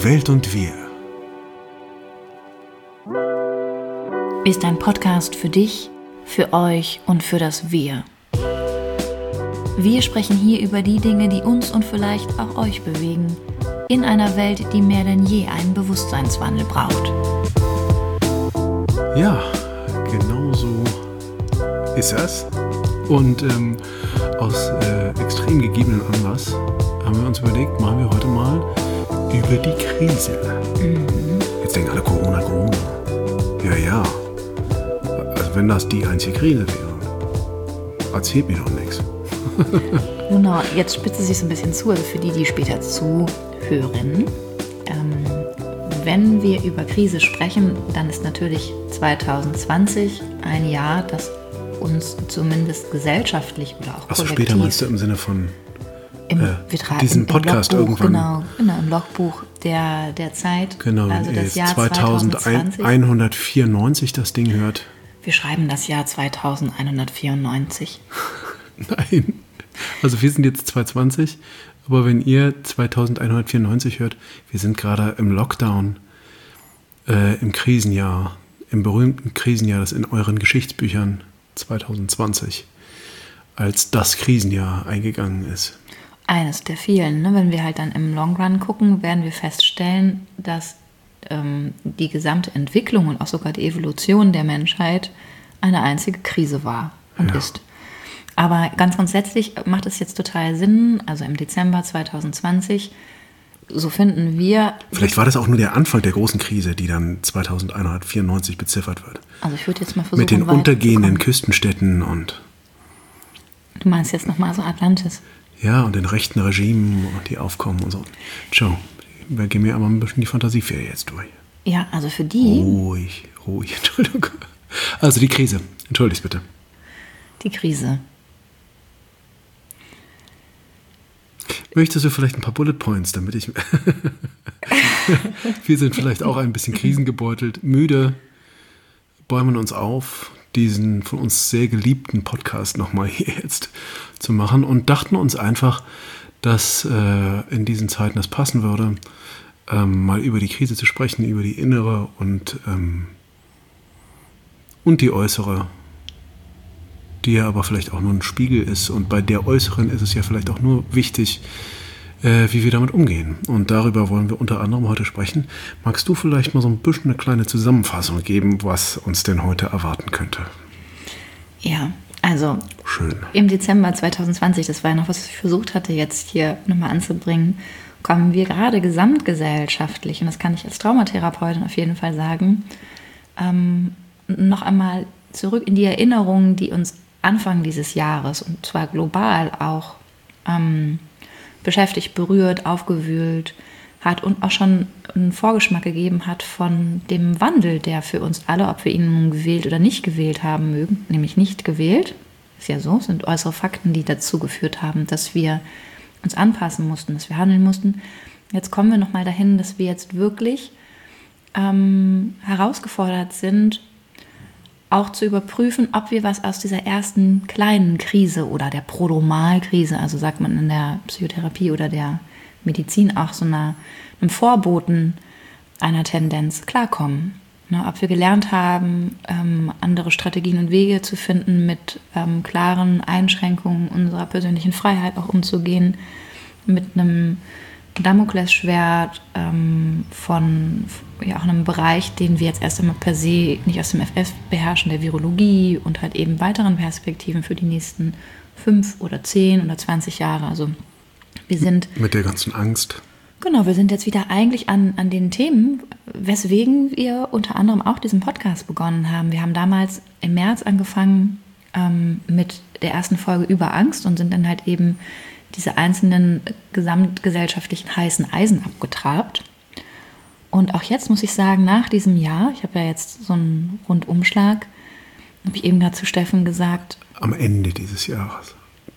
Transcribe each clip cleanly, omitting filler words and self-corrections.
Die Welt und wir ist ein Podcast für dich, für euch und für das Wir. Wir sprechen hier über die Dinge, die uns und vielleicht auch euch bewegen, in einer Welt, die mehr denn je einen Bewusstseinswandel braucht. Ja, genau so ist das. Und aus extrem gegebenen Anlass haben wir uns überlegt, machen wir heute mal über die Krise. Jetzt denken alle Corona. Ja. Also wenn das die einzige Krise wäre, erzählt mir doch nichts. Genau, jetzt spitzt es sich so ein bisschen zu, also für die später zuhören. Wenn wir über Krise sprechen, dann ist natürlich 2020 ein Jahr, das uns zumindest gesellschaftlich oder auch Achso, kollektiv... später meinst du im Sinne von diesen im Podcast Logbuch, irgendwann? Genau, im Logbuch der Zeit, Genau, also wenn ihr das jetzt Jahr 2020. 2194 das Ding hört. Wir schreiben das Jahr 2194. Nein, also wir sind jetzt 2020, aber wenn ihr 2194 hört, wir sind gerade im Lockdown, im Krisenjahr, im berühmten Krisenjahr, das in euren Geschichtsbüchern 2020 als das Krisenjahr eingegangen ist. Eines der vielen. Ne? Wenn wir halt dann im Long Run gucken, werden wir feststellen, dass die gesamte Entwicklung und auch sogar die Evolution der Menschheit eine einzige Krise war und ist. Aber ganz grundsätzlich macht es jetzt total Sinn, also im Dezember 2020, so finden wir... Vielleicht war das auch nur der Anfang der großen Krise, die dann 2194 beziffert wird. Also ich würde jetzt mal versuchen, mit den untergehenden Küstenstädten und... Du meinst jetzt nochmal so Atlantis? Ja, und den rechten Regimen, die aufkommen und so. Schau, wir gehen mir aber ein bisschen die Fantasieferie jetzt durch. Ja, also für die... Ruhig, Entschuldigung. Also die Krise, entschuldigt bitte. Die Krise. Möchtest du vielleicht ein paar Bullet Points, damit ich... Wir sind vielleicht auch ein bisschen krisengebeutelt, müde, bäumen uns auf, diesen von uns sehr geliebten Podcast nochmal hier jetzt zu machen und dachten uns einfach, dass in diesen Zeiten es passen würde, mal über die Krise zu sprechen, über die innere und die äußere, die ja aber vielleicht auch nur ein Spiegel ist. Und bei der äußeren ist es ja vielleicht auch nur wichtig, wie wir damit umgehen. Und darüber wollen wir unter anderem heute sprechen. Magst du vielleicht mal so ein bisschen eine kleine Zusammenfassung geben, was uns denn heute erwarten könnte? Ja, also schön. Im Dezember 2020, das war ja noch, was ich versucht hatte, jetzt hier nochmal anzubringen, kommen wir gerade gesamtgesellschaftlich, und das kann ich als Traumatherapeutin auf jeden Fall sagen, noch einmal zurück in die Erinnerungen, die uns Anfang dieses Jahres, und zwar global auch, beschäftigt, berührt, aufgewühlt hat und auch schon einen Vorgeschmack gegeben hat von dem Wandel, der für uns alle, ob wir ihn nun gewählt oder nicht gewählt haben mögen, nämlich nicht gewählt, ist ja so, sind äußere Fakten, die dazu geführt haben, dass wir uns anpassen mussten, dass wir handeln mussten. Jetzt kommen wir nochmal dahin, dass wir jetzt wirklich herausgefordert sind, auch zu überprüfen, ob wir was aus dieser ersten kleinen Krise oder der Prodromalkrise, also sagt man in der Psychotherapie oder der Medizin auch so einem Vorboten einer Tendenz klarkommen. Ne, ob wir gelernt haben, andere Strategien und Wege zu finden, mit klaren Einschränkungen unserer persönlichen Freiheit auch umzugehen, mit einem Damoklesschwert von auch einem Bereich, den wir jetzt erst einmal per se nicht aus dem FF beherrschen, der Virologie, und halt eben weiteren Perspektiven für die nächsten 5 oder 10 oder 20 Jahre. Also wir sind... Mit der ganzen Angst. Genau, wir sind jetzt wieder eigentlich an den Themen, weswegen wir unter anderem auch diesen Podcast begonnen haben. Wir haben damals im März angefangen mit der ersten Folge über Angst und sind dann halt eben diese einzelnen gesamtgesellschaftlichen heißen Eisen abgetrabt. Und auch jetzt muss ich sagen, nach diesem Jahr, ich habe ja jetzt so einen Rundumschlag, habe ich eben gerade zu Steffen gesagt. Am Ende dieses Jahres.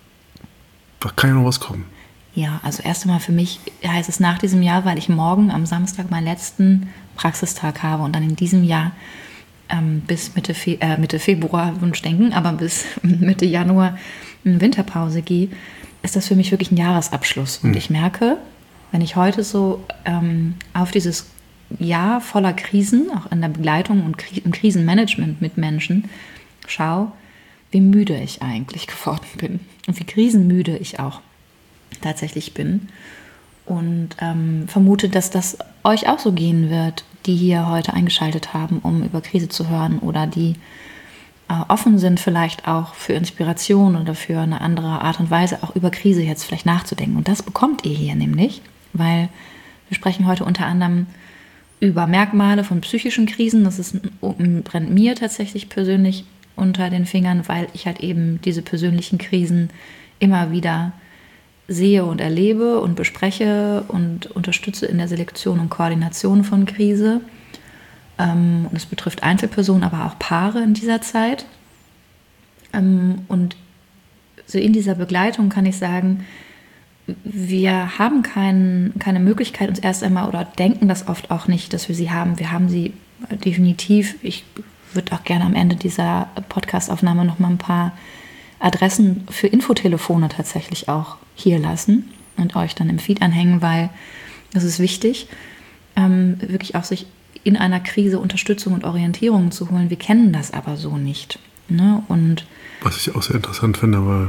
Da kann ja noch was kommen. Ja, also erst einmal für mich heißt es nach diesem Jahr, weil ich morgen am Samstag meinen letzten Praxistag habe und dann in diesem Jahr bis Mitte Februar, Wunschdenken, aber bis Mitte Januar in Winterpause gehe, ist das für mich wirklich ein Jahresabschluss. Und ich merke, Wenn ich heute so auf dieses Jahr voller Krisen, auch in der Begleitung und im Krisenmanagement mit Menschen, schaue, wie müde ich eigentlich geworden bin und wie krisenmüde ich auch tatsächlich bin. Und vermute, dass das euch auch so gehen wird, die hier heute eingeschaltet haben, um über Krise zu hören oder die offen sind vielleicht auch für Inspiration oder für eine andere Art und Weise auch über Krise jetzt vielleicht nachzudenken. Und das bekommt ihr hier nämlich, weil wir sprechen heute unter anderem über Merkmale von psychischen Krisen. Das brennt mir tatsächlich persönlich unter den Fingern, weil ich halt eben diese persönlichen Krisen immer wieder sehe und erlebe und bespreche und unterstütze in der Selektion und Koordination von Krise. Und es betrifft Einzelpersonen, aber auch Paare in dieser Zeit. Und so in dieser Begleitung kann ich sagen, wir haben keine Möglichkeit, uns erst einmal, oder denken das oft auch nicht, dass wir sie haben. Wir haben sie definitiv. Ich würde auch gerne am Ende dieser Podcast-Aufnahme noch mal ein paar Adressen für Infotelefone tatsächlich auch hier lassen und euch dann im Feed anhängen, weil es ist wichtig, wirklich auch sich in einer Krise Unterstützung und Orientierung zu holen. Wir kennen das aber so nicht. Ne? Und was ich auch sehr interessant finde, weil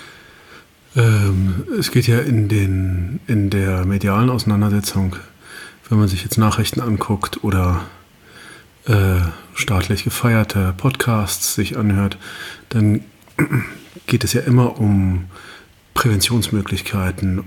es geht ja in der medialen Auseinandersetzung, wenn man sich jetzt Nachrichten anguckt oder staatlich gefeierte Podcasts sich anhört, dann geht es ja immer um Präventionsmöglichkeiten,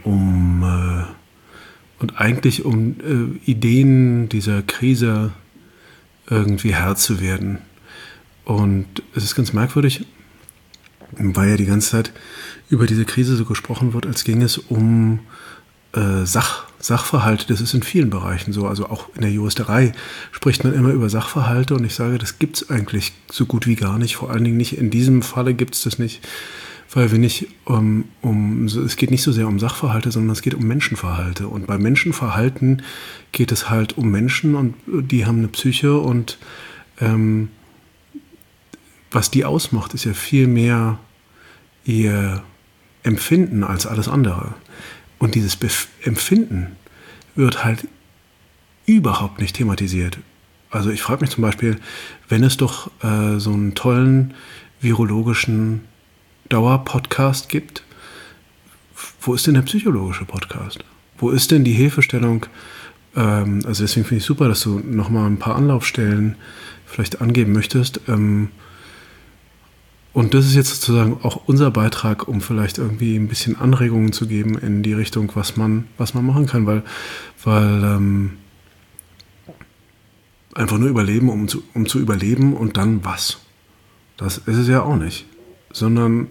und eigentlich um Ideen dieser Krise irgendwie Herr zu werden. Und es ist ganz merkwürdig, weil ja die ganze Zeit über diese Krise so gesprochen wird, als ging es um Sachverhalte. Das ist in vielen Bereichen so. Also auch in der Juristerei spricht man immer über Sachverhalte, und ich sage, das gibt es eigentlich so gut wie gar nicht. Vor allen Dingen nicht in diesem Falle gibt es das nicht, weil wir nicht es geht nicht so sehr um Sachverhalte, sondern es geht um Menschenverhalte. Und bei Menschenverhalten geht es halt um Menschen, und die haben eine Psyche, und was die ausmacht, ist ja viel mehr ihr Empfinden als alles andere. Und dieses Empfinden wird halt überhaupt nicht thematisiert. Also ich frage mich zum Beispiel, wenn es doch so einen tollen virologischen Dauerpodcast gibt, wo ist denn der psychologische Podcast? Wo ist denn die Hilfestellung? Also deswegen finde ich super, dass du nochmal ein paar Anlaufstellen vielleicht angeben möchtest. Und das ist jetzt sozusagen auch unser Beitrag, um vielleicht irgendwie ein bisschen Anregungen zu geben in die Richtung, was man machen kann, weil einfach nur überleben, um zu überleben und dann was. Das ist es ja auch nicht. Sondern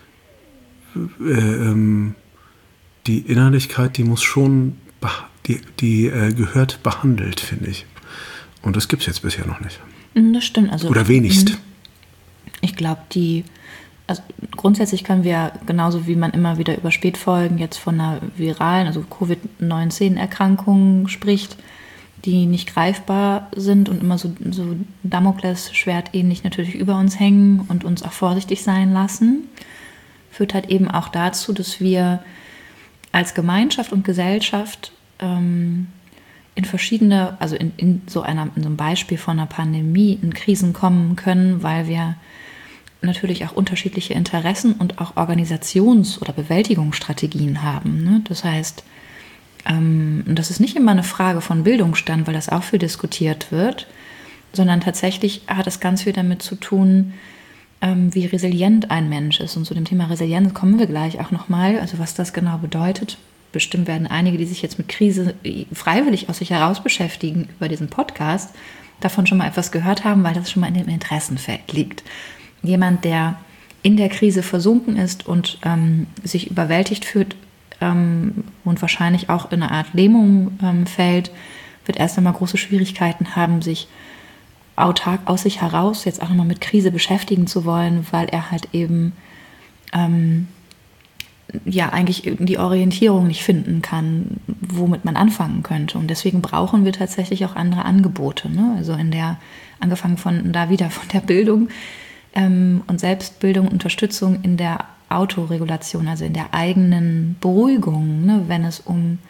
die Innerlichkeit, die muss schon, die gehört behandelt, finde ich. Und das gibt es jetzt bisher noch nicht. Das stimmt. Also, oder wenigst. Ich glaube, also grundsätzlich können wir, genauso wie man immer wieder über Spätfolgen jetzt von einer viralen, also Covid-19-Erkrankung spricht, die nicht greifbar sind und immer so Damoklesschwert ähnlich natürlich über uns hängen und uns auch vorsichtig sein lassen, führt halt eben auch dazu, dass wir als Gemeinschaft und Gesellschaft in verschiedene, also in so einem Beispiel von einer Pandemie in Krisen kommen können, weil wir natürlich auch unterschiedliche Interessen und auch Organisations- oder Bewältigungsstrategien haben. Ne? Das heißt, das ist nicht immer eine Frage von Bildungsstand, weil das auch viel diskutiert wird, sondern tatsächlich hat es ganz viel damit zu tun, wie resilient ein Mensch ist. Und zu dem Thema Resilienz kommen wir gleich auch nochmal, also was das genau bedeutet. Bestimmt werden einige, die sich jetzt mit Krise freiwillig aus sich heraus beschäftigen über diesen Podcast, davon schon mal etwas gehört haben, weil das schon mal in dem Interessenfeld liegt. Jemand, der in der Krise versunken ist und sich überwältigt fühlt und wahrscheinlich auch in eine Art Lähmung fällt, wird erst einmal große Schwierigkeiten haben, sich autark aus sich heraus jetzt auch nochmal mit Krise beschäftigen zu wollen, weil er halt eben eigentlich die Orientierung nicht finden kann, womit man anfangen könnte. Und deswegen brauchen wir tatsächlich auch andere Angebote. Ne? Also angefangen von der Bildung und Selbstbildung, Unterstützung in der Autoregulation, also in der eigenen Beruhigung, ne? Wenn es um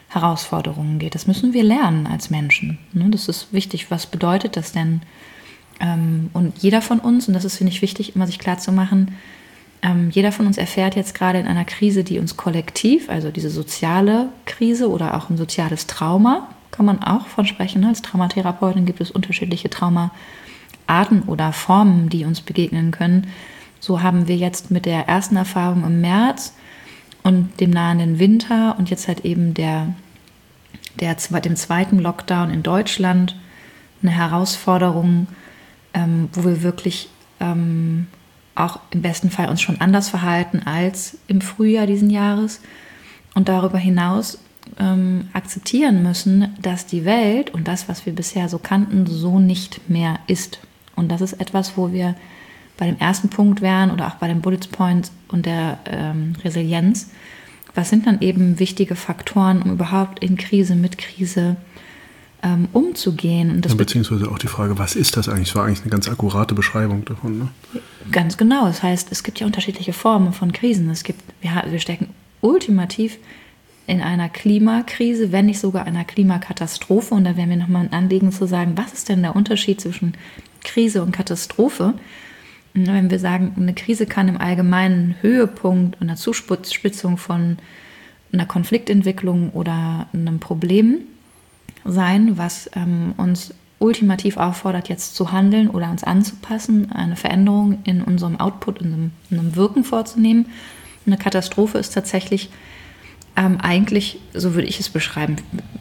Herausforderungen geht. Das müssen wir lernen als Menschen. Ne? Das ist wichtig. Was bedeutet das denn? Und jeder von uns, und das ist, finde ich, wichtig, immer sich klar zu machen, jeder von uns erfährt jetzt gerade in einer Krise, die uns kollektiv, also diese soziale Krise oder auch ein soziales Trauma, kann man auch von sprechen. Als Traumatherapeutin gibt es unterschiedliche Traumaarten oder Formen, die uns begegnen können. So haben wir jetzt mit der ersten Erfahrung im März und dem nahenden Winter und jetzt halt eben dem zweiten Lockdown in Deutschland eine Herausforderung, wo wir wirklich auch im besten Fall uns schon anders verhalten als im Frühjahr diesen Jahres und darüber hinaus akzeptieren müssen, dass die Welt und das, was wir bisher so kannten, so nicht mehr ist. Und das ist etwas, wo wir bei dem ersten Punkt wären oder auch bei den Bullet Points und der Resilienz. Was sind dann eben wichtige Faktoren, um überhaupt in Krise, mit Krise umzugehen? Und das beziehungsweise auch die Frage, was ist das eigentlich? Das war eigentlich eine ganz akkurate Beschreibung davon. Ne? Ganz genau. Das heißt, es gibt ja unterschiedliche Formen von Krisen. Wir stecken ultimativ in einer Klimakrise, wenn nicht sogar einer Klimakatastrophe. Und da wäre mir nochmal ein Anliegen zu sagen, was ist denn der Unterschied zwischen Krise und Katastrophe? Und wenn wir sagen, eine Krise kann im Allgemeinen Höhepunkt einer Zuspitzung von einer Konfliktentwicklung oder einem Problem sein, was uns ultimativ auffordert, jetzt zu handeln oder uns anzupassen, eine Veränderung in unserem Output, in einem Wirken vorzunehmen. Eine Katastrophe ist tatsächlich eigentlich, so würde ich es beschreiben,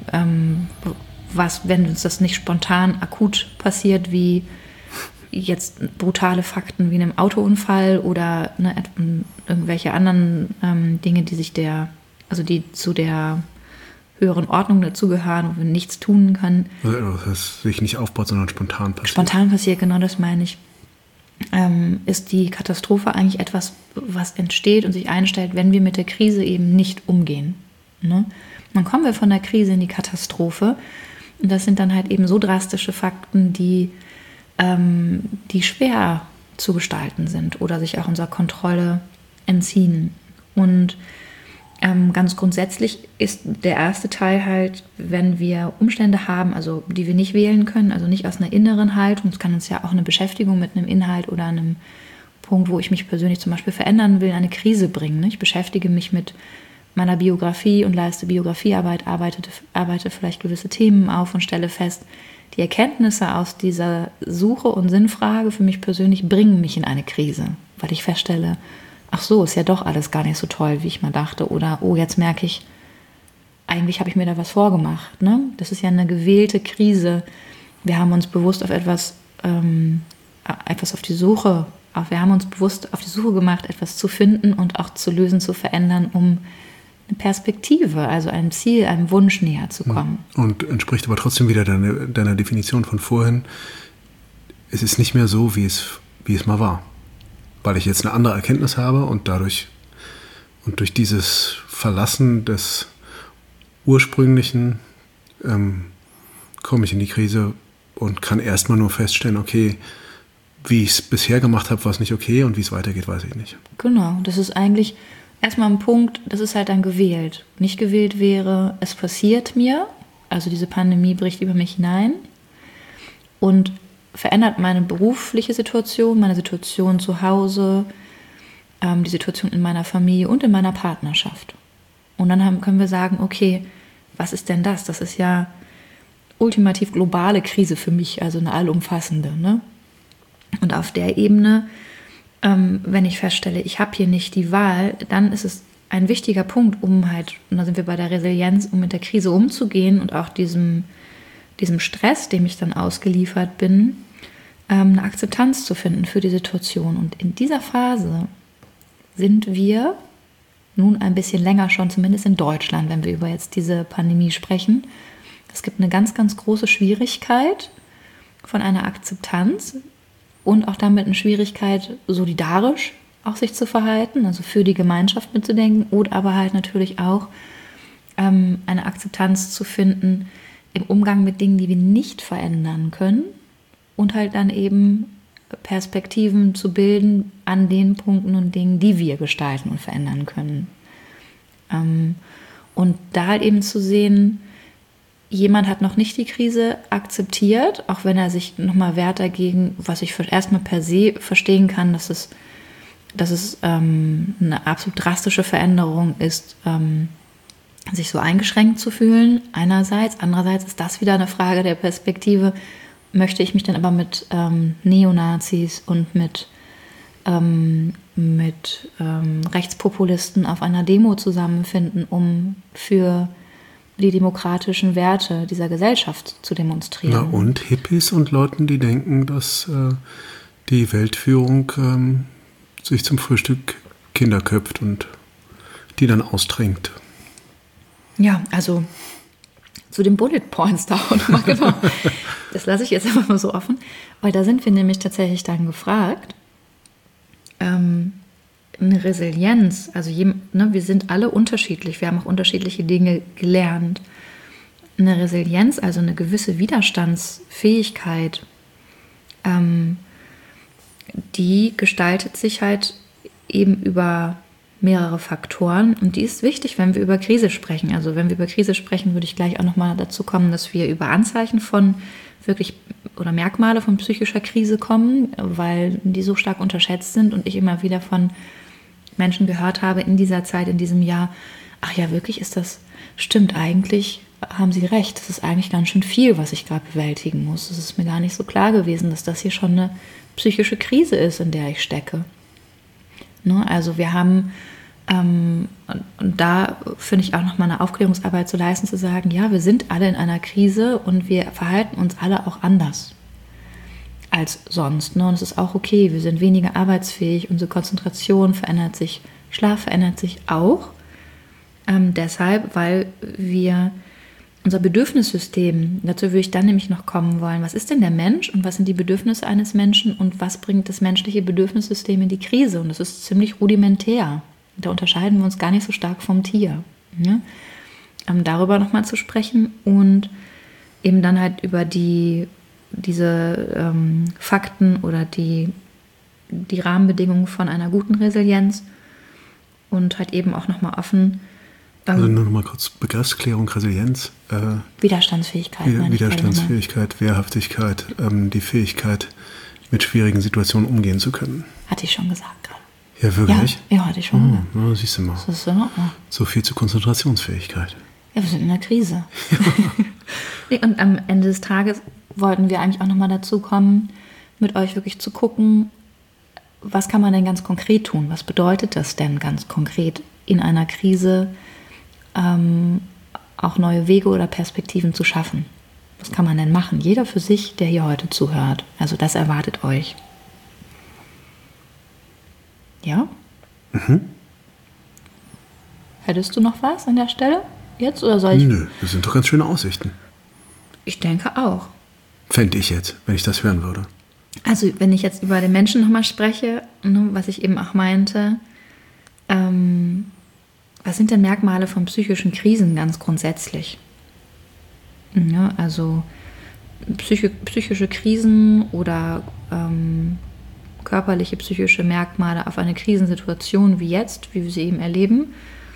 wenn uns das nicht spontan akut passiert, wie jetzt brutale Fakten wie einem Autounfall oder irgendwelche anderen Dinge, die zu der höheren Ordnung dazugehören, wo wir nichts tun können. Also das sich nicht aufbaut, sondern spontan passiert. Spontan passiert, genau das meine ich. Ist die Katastrophe eigentlich etwas, was entsteht und sich einstellt, wenn wir mit der Krise eben nicht umgehen. Ne? Dann kommen wir von der Krise in die Katastrophe und das sind dann halt eben so drastische Fakten, die schwer zu gestalten sind oder sich auch unserer Kontrolle entziehen. Und ganz grundsätzlich ist der erste Teil halt, wenn wir Umstände haben, also die wir nicht wählen können, also nicht aus einer inneren Haltung, es kann uns ja auch eine Beschäftigung mit einem Inhalt oder einem Punkt, wo ich mich persönlich zum Beispiel verändern will, eine Krise bringen. Ne? Ich beschäftige mich mit meiner Biografie und leiste Biografiearbeit, arbeite vielleicht gewisse Themen auf und stelle fest, die Erkenntnisse aus dieser Suche und Sinnfrage für mich persönlich bringen mich in eine Krise, weil ich feststelle, ach so, ist ja doch alles gar nicht so toll, wie ich mal dachte. Oder, oh, jetzt merke ich, eigentlich habe ich mir da was vorgemacht. Ne? Das ist ja eine gewählte Krise. Wir haben uns bewusst auf etwas auf die Suche, wir haben uns bewusst auf die Suche gemacht, etwas zu finden und auch zu lösen, zu verändern, um eine Perspektive, also einem Ziel, einem Wunsch näher zu kommen. Und entspricht aber trotzdem wieder deiner Definition von vorhin. Es ist nicht mehr so, wie es mal war. Weil ich jetzt eine andere Erkenntnis habe und durch dieses Verlassen des Ursprünglichen komme ich in die Krise und kann erstmal nur feststellen, okay, wie ich es bisher gemacht habe, war es nicht okay und wie es weitergeht, weiß ich nicht. Genau, das ist eigentlich erstmal ein Punkt, das ist halt dann gewählt. Nicht gewählt wäre, es passiert mir, also diese Pandemie bricht über mich hinein und verändert meine berufliche Situation, meine Situation zu Hause, die Situation in meiner Familie und in meiner Partnerschaft. Und dann können wir sagen, okay, was ist denn das? Das ist ja ultimativ globale Krise für mich, also eine allumfassende. Ne? Und auf der Ebene, wenn ich feststelle, ich habe hier nicht die Wahl, dann ist es ein wichtiger Punkt, um halt, und da sind wir bei der Resilienz, um mit der Krise umzugehen und auch diesem Stress, dem ich dann ausgeliefert bin, eine Akzeptanz zu finden für die Situation. Und in dieser Phase sind wir nun ein bisschen länger schon, zumindest in Deutschland, wenn wir über jetzt diese Pandemie sprechen. Es gibt eine ganz, ganz große Schwierigkeit von einer Akzeptanz und auch damit eine Schwierigkeit, solidarisch auch sich zu verhalten, also für die Gemeinschaft mitzudenken oder aber halt natürlich auch eine Akzeptanz zu finden im Umgang mit Dingen, die wir nicht verändern können und halt dann eben Perspektiven zu bilden an den Punkten und Dingen, die wir gestalten und verändern können. Und da halt eben zu sehen, jemand hat noch nicht die Krise akzeptiert, auch wenn er sich nochmal wehrt dagegen, was ich erstmal per se verstehen kann, dass es eine absolut drastische Veränderung ist, sich so eingeschränkt zu fühlen, einerseits. Andererseits ist das wieder eine Frage der Perspektive. Möchte ich mich dann aber mit Neonazis und mit Rechtspopulisten auf einer Demo zusammenfinden, um für die demokratischen Werte dieser Gesellschaft zu demonstrieren? Na, und Hippies und Leuten, die denken, dass die Weltführung sich zum Frühstück Kinder köpft und die dann austrinkt. Ja, also zu den Bullet Points da auch nochmal, genau. Das lasse ich jetzt einfach mal so offen, weil da sind wir nämlich tatsächlich dann gefragt. Eine Resilienz, also wir sind alle unterschiedlich, wir haben auch unterschiedliche Dinge gelernt. Eine Resilienz, also eine gewisse Widerstandsfähigkeit, die gestaltet sich halt eben über mehrere Faktoren und die ist wichtig, wenn wir über Krise sprechen. Also wenn wir über Krise sprechen, würde ich gleich auch nochmal dazu kommen, dass wir über Anzeichen von wirklich oder Merkmale von psychischer Krise kommen, weil die so stark unterschätzt sind und ich immer wieder von Menschen gehört habe in dieser Zeit, in diesem Jahr, ach ja, wirklich stimmt eigentlich, haben Sie recht, das ist eigentlich ganz schön viel, was ich gerade bewältigen muss. Es ist mir gar nicht so klar gewesen, dass das hier schon eine psychische Krise ist, in der ich stecke. Ne? Also wir haben, und da finde ich auch nochmal eine Aufklärungsarbeit zu leisten, zu sagen, ja, wir sind alle in einer Krise und wir verhalten uns alle auch anders als sonst. Ne? Und es ist auch okay, wir sind weniger arbeitsfähig, unsere Konzentration verändert sich, Schlaf verändert sich auch. Deshalb, weil wir unser Bedürfnissystem, dazu würde ich dann nämlich noch kommen wollen, was ist denn der Mensch und was sind die Bedürfnisse eines Menschen und was bringt das menschliche Bedürfnissystem in die Krise? Und das ist ziemlich rudimentär. Da unterscheiden wir uns gar nicht so stark vom Tier. Ja? Darüber nochmal zu sprechen und eben dann halt über diese Fakten oder die Rahmenbedingungen von einer guten Resilienz und halt eben auch nochmal offen. Also nur noch mal kurz Begriffsklärung, Resilienz. Widerstandsfähigkeit. Widerstandsfähigkeit, Wehrhaftigkeit, die Fähigkeit, mit schwierigen Situationen umgehen zu können. Hatte ich schon gesagt gerade. Ja, wirklich? Ja, hatte ich schon gesagt. Na, siehst du mal. Das ist in Ordnung. So viel zur Konzentrationsfähigkeit. Ja, wir sind in einer Krise. Und am Ende des Tages wollten wir eigentlich auch nochmal dazu kommen, mit euch wirklich zu gucken, was kann man denn ganz konkret tun? Was bedeutet das denn ganz konkret in einer Krise, auch neue Wege oder Perspektiven zu schaffen? Was kann man denn machen? Jeder für sich, der hier heute zuhört. Also das erwartet euch. Ja? Mhm. Hättest du noch was an der Stelle jetzt oder soll ich? Nö, das sind doch ganz schöne Aussichten. Ich denke auch. Fände ich jetzt, wenn ich das hören würde. Also wenn ich jetzt über den Menschen nochmal spreche, ne, was ich eben auch meinte, was sind denn Merkmale von psychischen Krisen ganz grundsätzlich? Ja, also psychische Krisen oder körperliche, psychische Merkmale auf eine Krisensituation wie jetzt, wie wir sie eben erleben,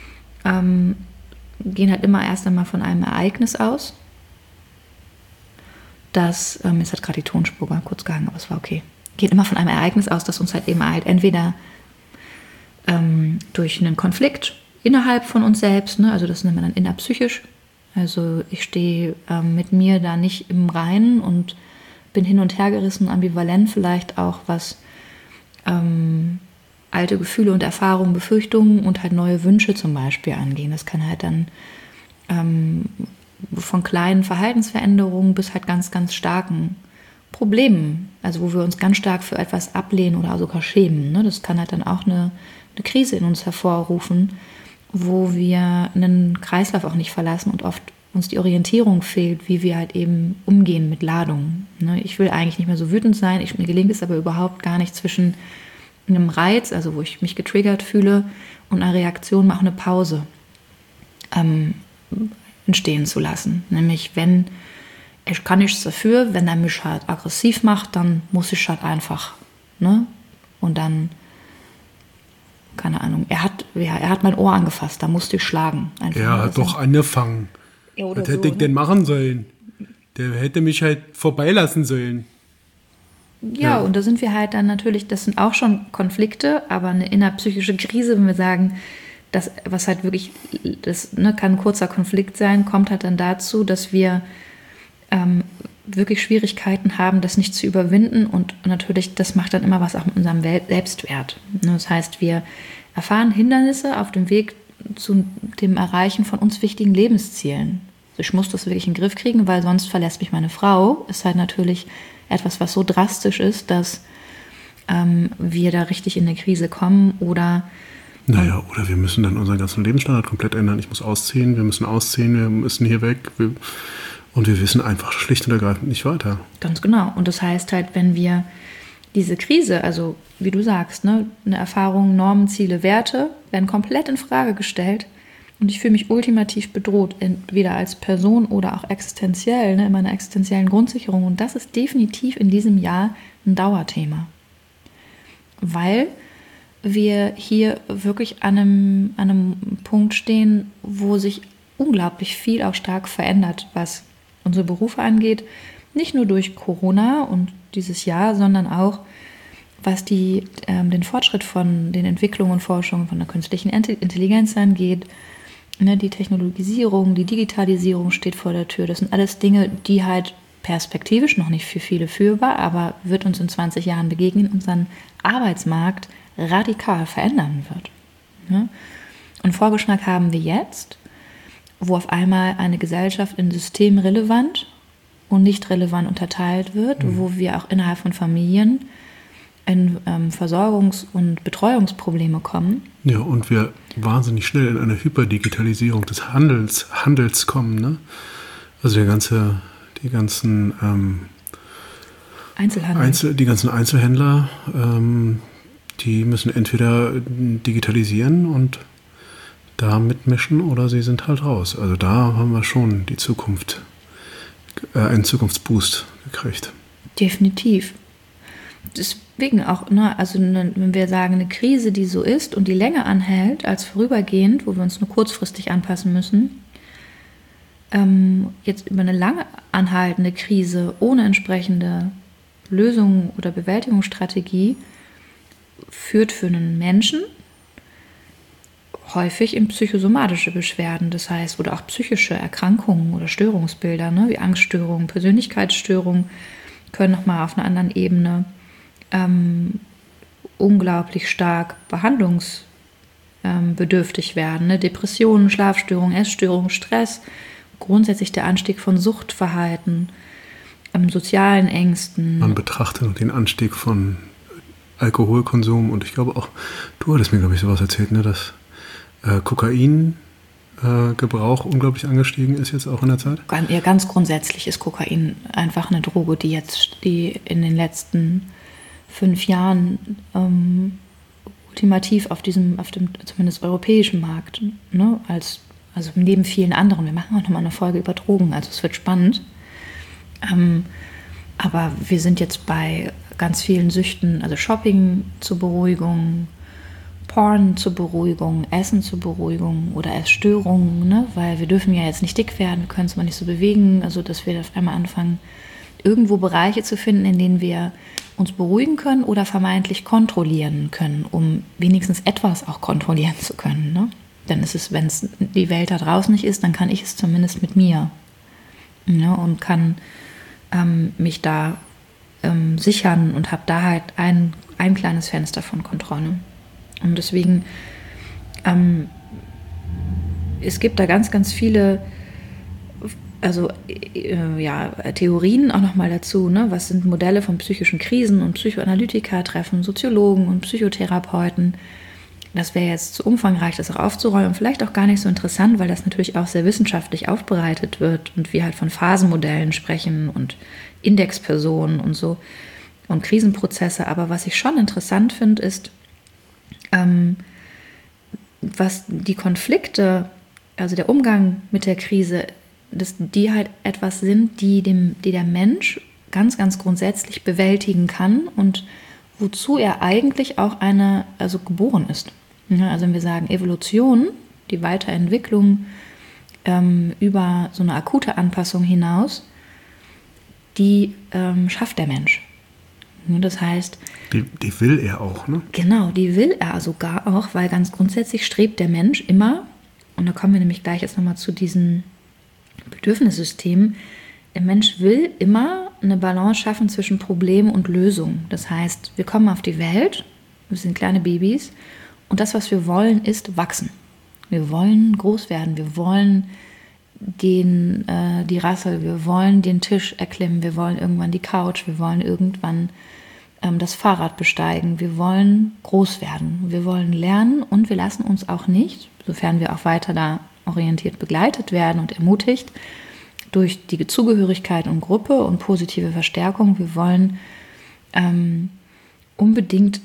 gehen halt immer erst einmal von einem Ereignis aus. Das, jetzt hat gerade die Tonspur kurz gehangen, aber es war okay. Geht immer von einem Ereignis aus, das uns halt eben halt entweder durch einen Konflikt innerhalb von uns selbst, ne, also das nennt man dann innerpsychisch. Also ich stehe mit mir da nicht im Reinen und bin hin und her gerissen, ambivalent vielleicht auch, was alte Gefühle und Erfahrungen, Befürchtungen und halt neue Wünsche zum Beispiel angehen. Das kann halt dann von kleinen Verhaltensveränderungen bis halt ganz, ganz starken Problemen, also wo wir uns ganz stark für etwas ablehnen oder sogar schämen. Ne? Das kann halt dann auch eine Krise in uns hervorrufen, wo wir einen Kreislauf auch nicht verlassen und oft uns die Orientierung fehlt, wie wir halt eben umgehen mit Ladungen. Ne? Ich will eigentlich nicht mehr so wütend sein, mir gelingt es aber überhaupt gar nicht zwischen einem Reiz, also wo ich mich getriggert fühle, und einer Reaktion mal auch eine Pause entstehen zu lassen. Nämlich, wenn ich kann nichts dafür, wenn er mich halt aggressiv macht, dann muss ich halt einfach, ne? Und dann keine Ahnung, er hat mein Ohr angefasst, da musste ich schlagen. Einfach Er hat doch angefangen. Ja, oder Was hätte so, ich denn machen sollen? Der hätte mich halt vorbeilassen sollen. Ja, und da sind wir halt dann natürlich, das sind auch schon Konflikte, aber eine innerpsychische Krise, wenn wir sagen, das, was halt wirklich, das kann ein kurzer Konflikt sein, kommt halt dann dazu, dass wir wirklich Schwierigkeiten haben, das nicht zu überwinden, und natürlich, das macht dann immer was auch mit unserem Selbstwert. Das heißt, wir erfahren Hindernisse auf dem Weg zu dem Erreichen von uns wichtigen Lebenszielen. Also ich muss das wirklich in den Griff kriegen, weil sonst verlässt mich meine Frau. Ist halt natürlich etwas, was so drastisch ist, dass wir da richtig in eine Krise kommen, oder Naja, oder wir müssen dann unseren ganzen Lebensstandard komplett ändern. Ich muss ausziehen, wir müssen hier weg. Und wir wissen einfach schlicht und ergreifend nicht weiter. Ganz genau. Und das heißt halt, wenn wir diese Krise, also wie du sagst, eine Erfahrung, Normen, Ziele, Werte, werden komplett in Frage gestellt, und ich fühle mich ultimativ bedroht, entweder als Person oder auch existenziell, in meiner existenziellen Grundsicherung. Und das ist definitiv in diesem Jahr ein Dauerthema. Weil wir hier wirklich an einem Punkt stehen, wo sich unglaublich viel auch stark verändert, was unsere Berufe angeht. Nicht nur durch Corona und dieses Jahr, sondern auch, was den Fortschritt von den Entwicklungen und Forschungen von der künstlichen Intelligenz angeht. Die Technologisierung, die Digitalisierung steht vor der Tür. Das sind alles Dinge, die halt perspektivisch noch nicht für viele fühlbar, aber wird uns in 20 Jahren begegnen, unseren Arbeitsmarkt radikal verändern wird. Und Vorgeschmack haben wir jetzt, wo auf einmal eine Gesellschaft in systemrelevant und nicht relevant unterteilt wird, wo wir auch innerhalb von Familien in Versorgungs- und Betreuungsprobleme kommen. Ja, und wir wahnsinnig schnell in eine Hyperdigitalisierung des Handels kommen. Ne? Also die ganzen Einzelhandel. Die ganzen Einzelhändler, die müssen entweder digitalisieren und da mitmischen, oder sie sind halt raus. Also da haben wir schon einen Zukunftsboost gekriegt. Definitiv. Deswegen auch, also wenn wir sagen, eine Krise, die so ist und die länger anhält als vorübergehend, wo wir uns nur kurzfristig anpassen müssen, jetzt über eine lange anhaltende Krise ohne entsprechende Lösung oder Bewältigungsstrategie führt für einen Menschen häufig in psychosomatische Beschwerden, das heißt, oder auch psychische Erkrankungen oder Störungsbilder, wie Angststörungen, Persönlichkeitsstörungen, können nochmal auf einer anderen Ebene unglaublich stark behandlungsbedürftig werden. Depressionen, Schlafstörungen, Essstörungen, Stress, grundsätzlich der Anstieg von Suchtverhalten, sozialen Ängsten. Man betrachtet den Anstieg von Alkoholkonsum, und ich glaube auch, du hattest mir, glaube ich, sowas erzählt, dass Kokaingebrauch unglaublich angestiegen ist jetzt auch in der Zeit? Ja, ganz grundsätzlich ist Kokain einfach eine Droge, die in den letzten 5 Jahren ultimativ auf dem zumindest europäischen Markt, also neben vielen anderen. Wir machen auch nochmal eine Folge über Drogen, also es wird spannend. Aber wir sind jetzt bei ganz vielen Süchten, also Shopping zur Beruhigung, Porn zur Beruhigung, Essen zur Beruhigung oder Essstörungen, weil wir dürfen ja jetzt nicht dick werden, wir können es mal nicht so bewegen, also dass wir auf einmal anfangen, irgendwo Bereiche zu finden, in denen wir uns beruhigen können oder vermeintlich kontrollieren können, um wenigstens etwas auch kontrollieren zu können. Dann ist es, wenn es die Welt da draußen nicht ist, dann kann ich es zumindest mit mir, und kann mich da sichern und habe da halt ein kleines Fenster von Kontrolle. Und deswegen, es gibt da ganz, ganz viele Theorien auch nochmal dazu, was sind Modelle von psychischen Krisen, und Psychoanalytiker treffen Soziologen und Psychotherapeuten. Das wäre jetzt zu umfangreich, das auch aufzurollen, und vielleicht auch gar nicht so interessant, weil das natürlich auch sehr wissenschaftlich aufbereitet wird und wir halt von Phasenmodellen sprechen und Indexpersonen und so und Krisenprozesse. Aber was ich schon interessant finde, ist, was die Konflikte, also der Umgang mit der Krise, dass die halt etwas sind, die der Mensch ganz, ganz grundsätzlich bewältigen kann und wozu er eigentlich auch geboren ist. Ja, also wenn wir sagen Evolution, die Weiterentwicklung über so eine akute Anpassung hinaus, die schafft der Mensch. Das heißt... Die will er auch, ne? Genau, die will er sogar auch, weil ganz grundsätzlich strebt der Mensch immer, und da kommen wir nämlich gleich jetzt nochmal zu diesen Bedürfnissystemen, der Mensch will immer eine Balance schaffen zwischen Problem und Lösung. Das heißt, wir kommen auf die Welt, wir sind kleine Babys, und das, was wir wollen, ist wachsen. Wir wollen groß werden, wir wollen die Rassel, wir wollen den Tisch erklimmen, wir wollen irgendwann die Couch, wir wollen irgendwann das Fahrrad besteigen, wir wollen groß werden, wir wollen lernen und wir lassen uns auch nicht, sofern wir auch weiter da orientiert begleitet werden und ermutigt, durch die Zugehörigkeit und Gruppe und positive Verstärkung, wir wollen unbedingt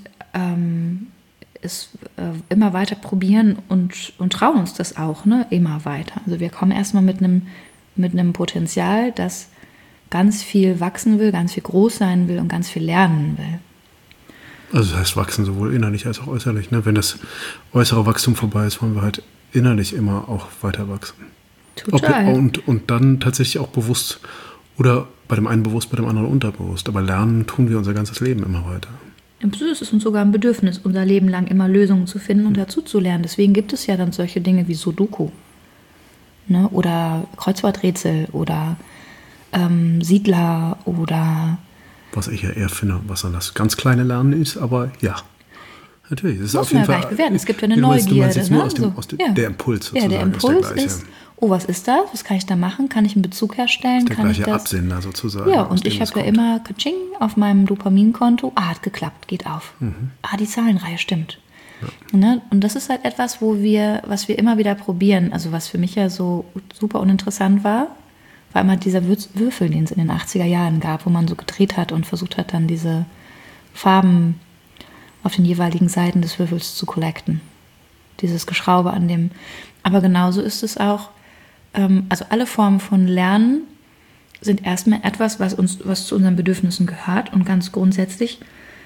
es immer weiter probieren und trauen uns das auch, ne? Immer weiter. Also wir kommen erstmal mit einem Potenzial, das ganz viel wachsen will, ganz viel groß sein will und ganz viel lernen will. Also das heißt wachsen sowohl innerlich als auch äußerlich. Ne? Wenn das äußere Wachstum vorbei ist, wollen wir halt innerlich immer auch weiter wachsen. Total. Und dann tatsächlich auch bewusst oder bei dem einen bewusst, bei dem anderen unterbewusst. Aber lernen tun wir unser ganzes Leben immer weiter. Es ist uns sogar ein Bedürfnis, unser Leben lang immer Lösungen zu finden und dazu zu lernen. Deswegen gibt es ja dann solche Dinge wie Sudoku, ne? Oder Kreuzworträtsel oder Siedler oder... Was ich ja eher finde, was dann das ganz kleine Lernen ist, aber ja, natürlich. Das ist muss auf jeden man ja Fall, gar nicht bewerten. Es gibt ja eine du Neugierde. meinst jetzt nur Ne? der Impuls sozusagen. Ja, der Impuls ist, oh, was ist das? Was kann ich da machen? Kann ich einen Bezug herstellen? Der kann ich gleiche das? Absender sozusagen. Ja, und ich habe da immer Kaching auf meinem Dopaminkonto. Hat geklappt, geht auf. Die Zahlenreihe stimmt. Ja. Ne? Und das ist halt etwas, was wir immer wieder probieren. Also was für mich ja so super uninteressant war immer dieser Würfel, den es in den 80er Jahren gab, wo man so gedreht hat und versucht hat, dann diese Farben auf den jeweiligen Seiten des Würfels zu collecten. Dieses Geschraube an dem. Aber genauso ist es auch, also alle Formen von Lernen sind erstmal etwas, was zu unseren Bedürfnissen gehört. Und ganz grundsätzlich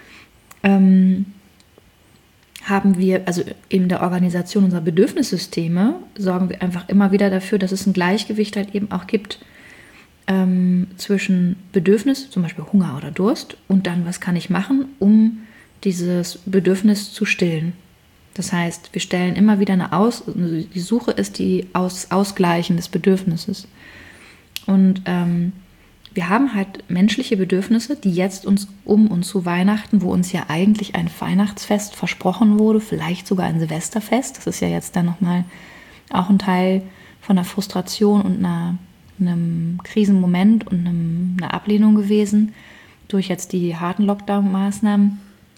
haben wir, also in der Organisation unserer Bedürfnissysteme, sorgen wir einfach immer wieder dafür, dass es ein Gleichgewicht halt eben auch gibt zwischen Bedürfnis, zum Beispiel Hunger oder Durst, und dann, was kann ich machen, um dieses Bedürfnis zu stillen. Das heißt, wir stellen immer wieder die Suche ist die Ausgleichen des Bedürfnisses. Und wir haben halt menschliche Bedürfnisse, die jetzt uns um und zu Weihnachten, wo uns ja eigentlich ein Weihnachtsfest versprochen wurde, vielleicht sogar ein Silvesterfest, das ist ja jetzt dann nochmal auch ein Teil von einer Frustration und einem Krisenmoment und einer Ablehnung gewesen, durch jetzt die harten Lockdown-Maßnahmen.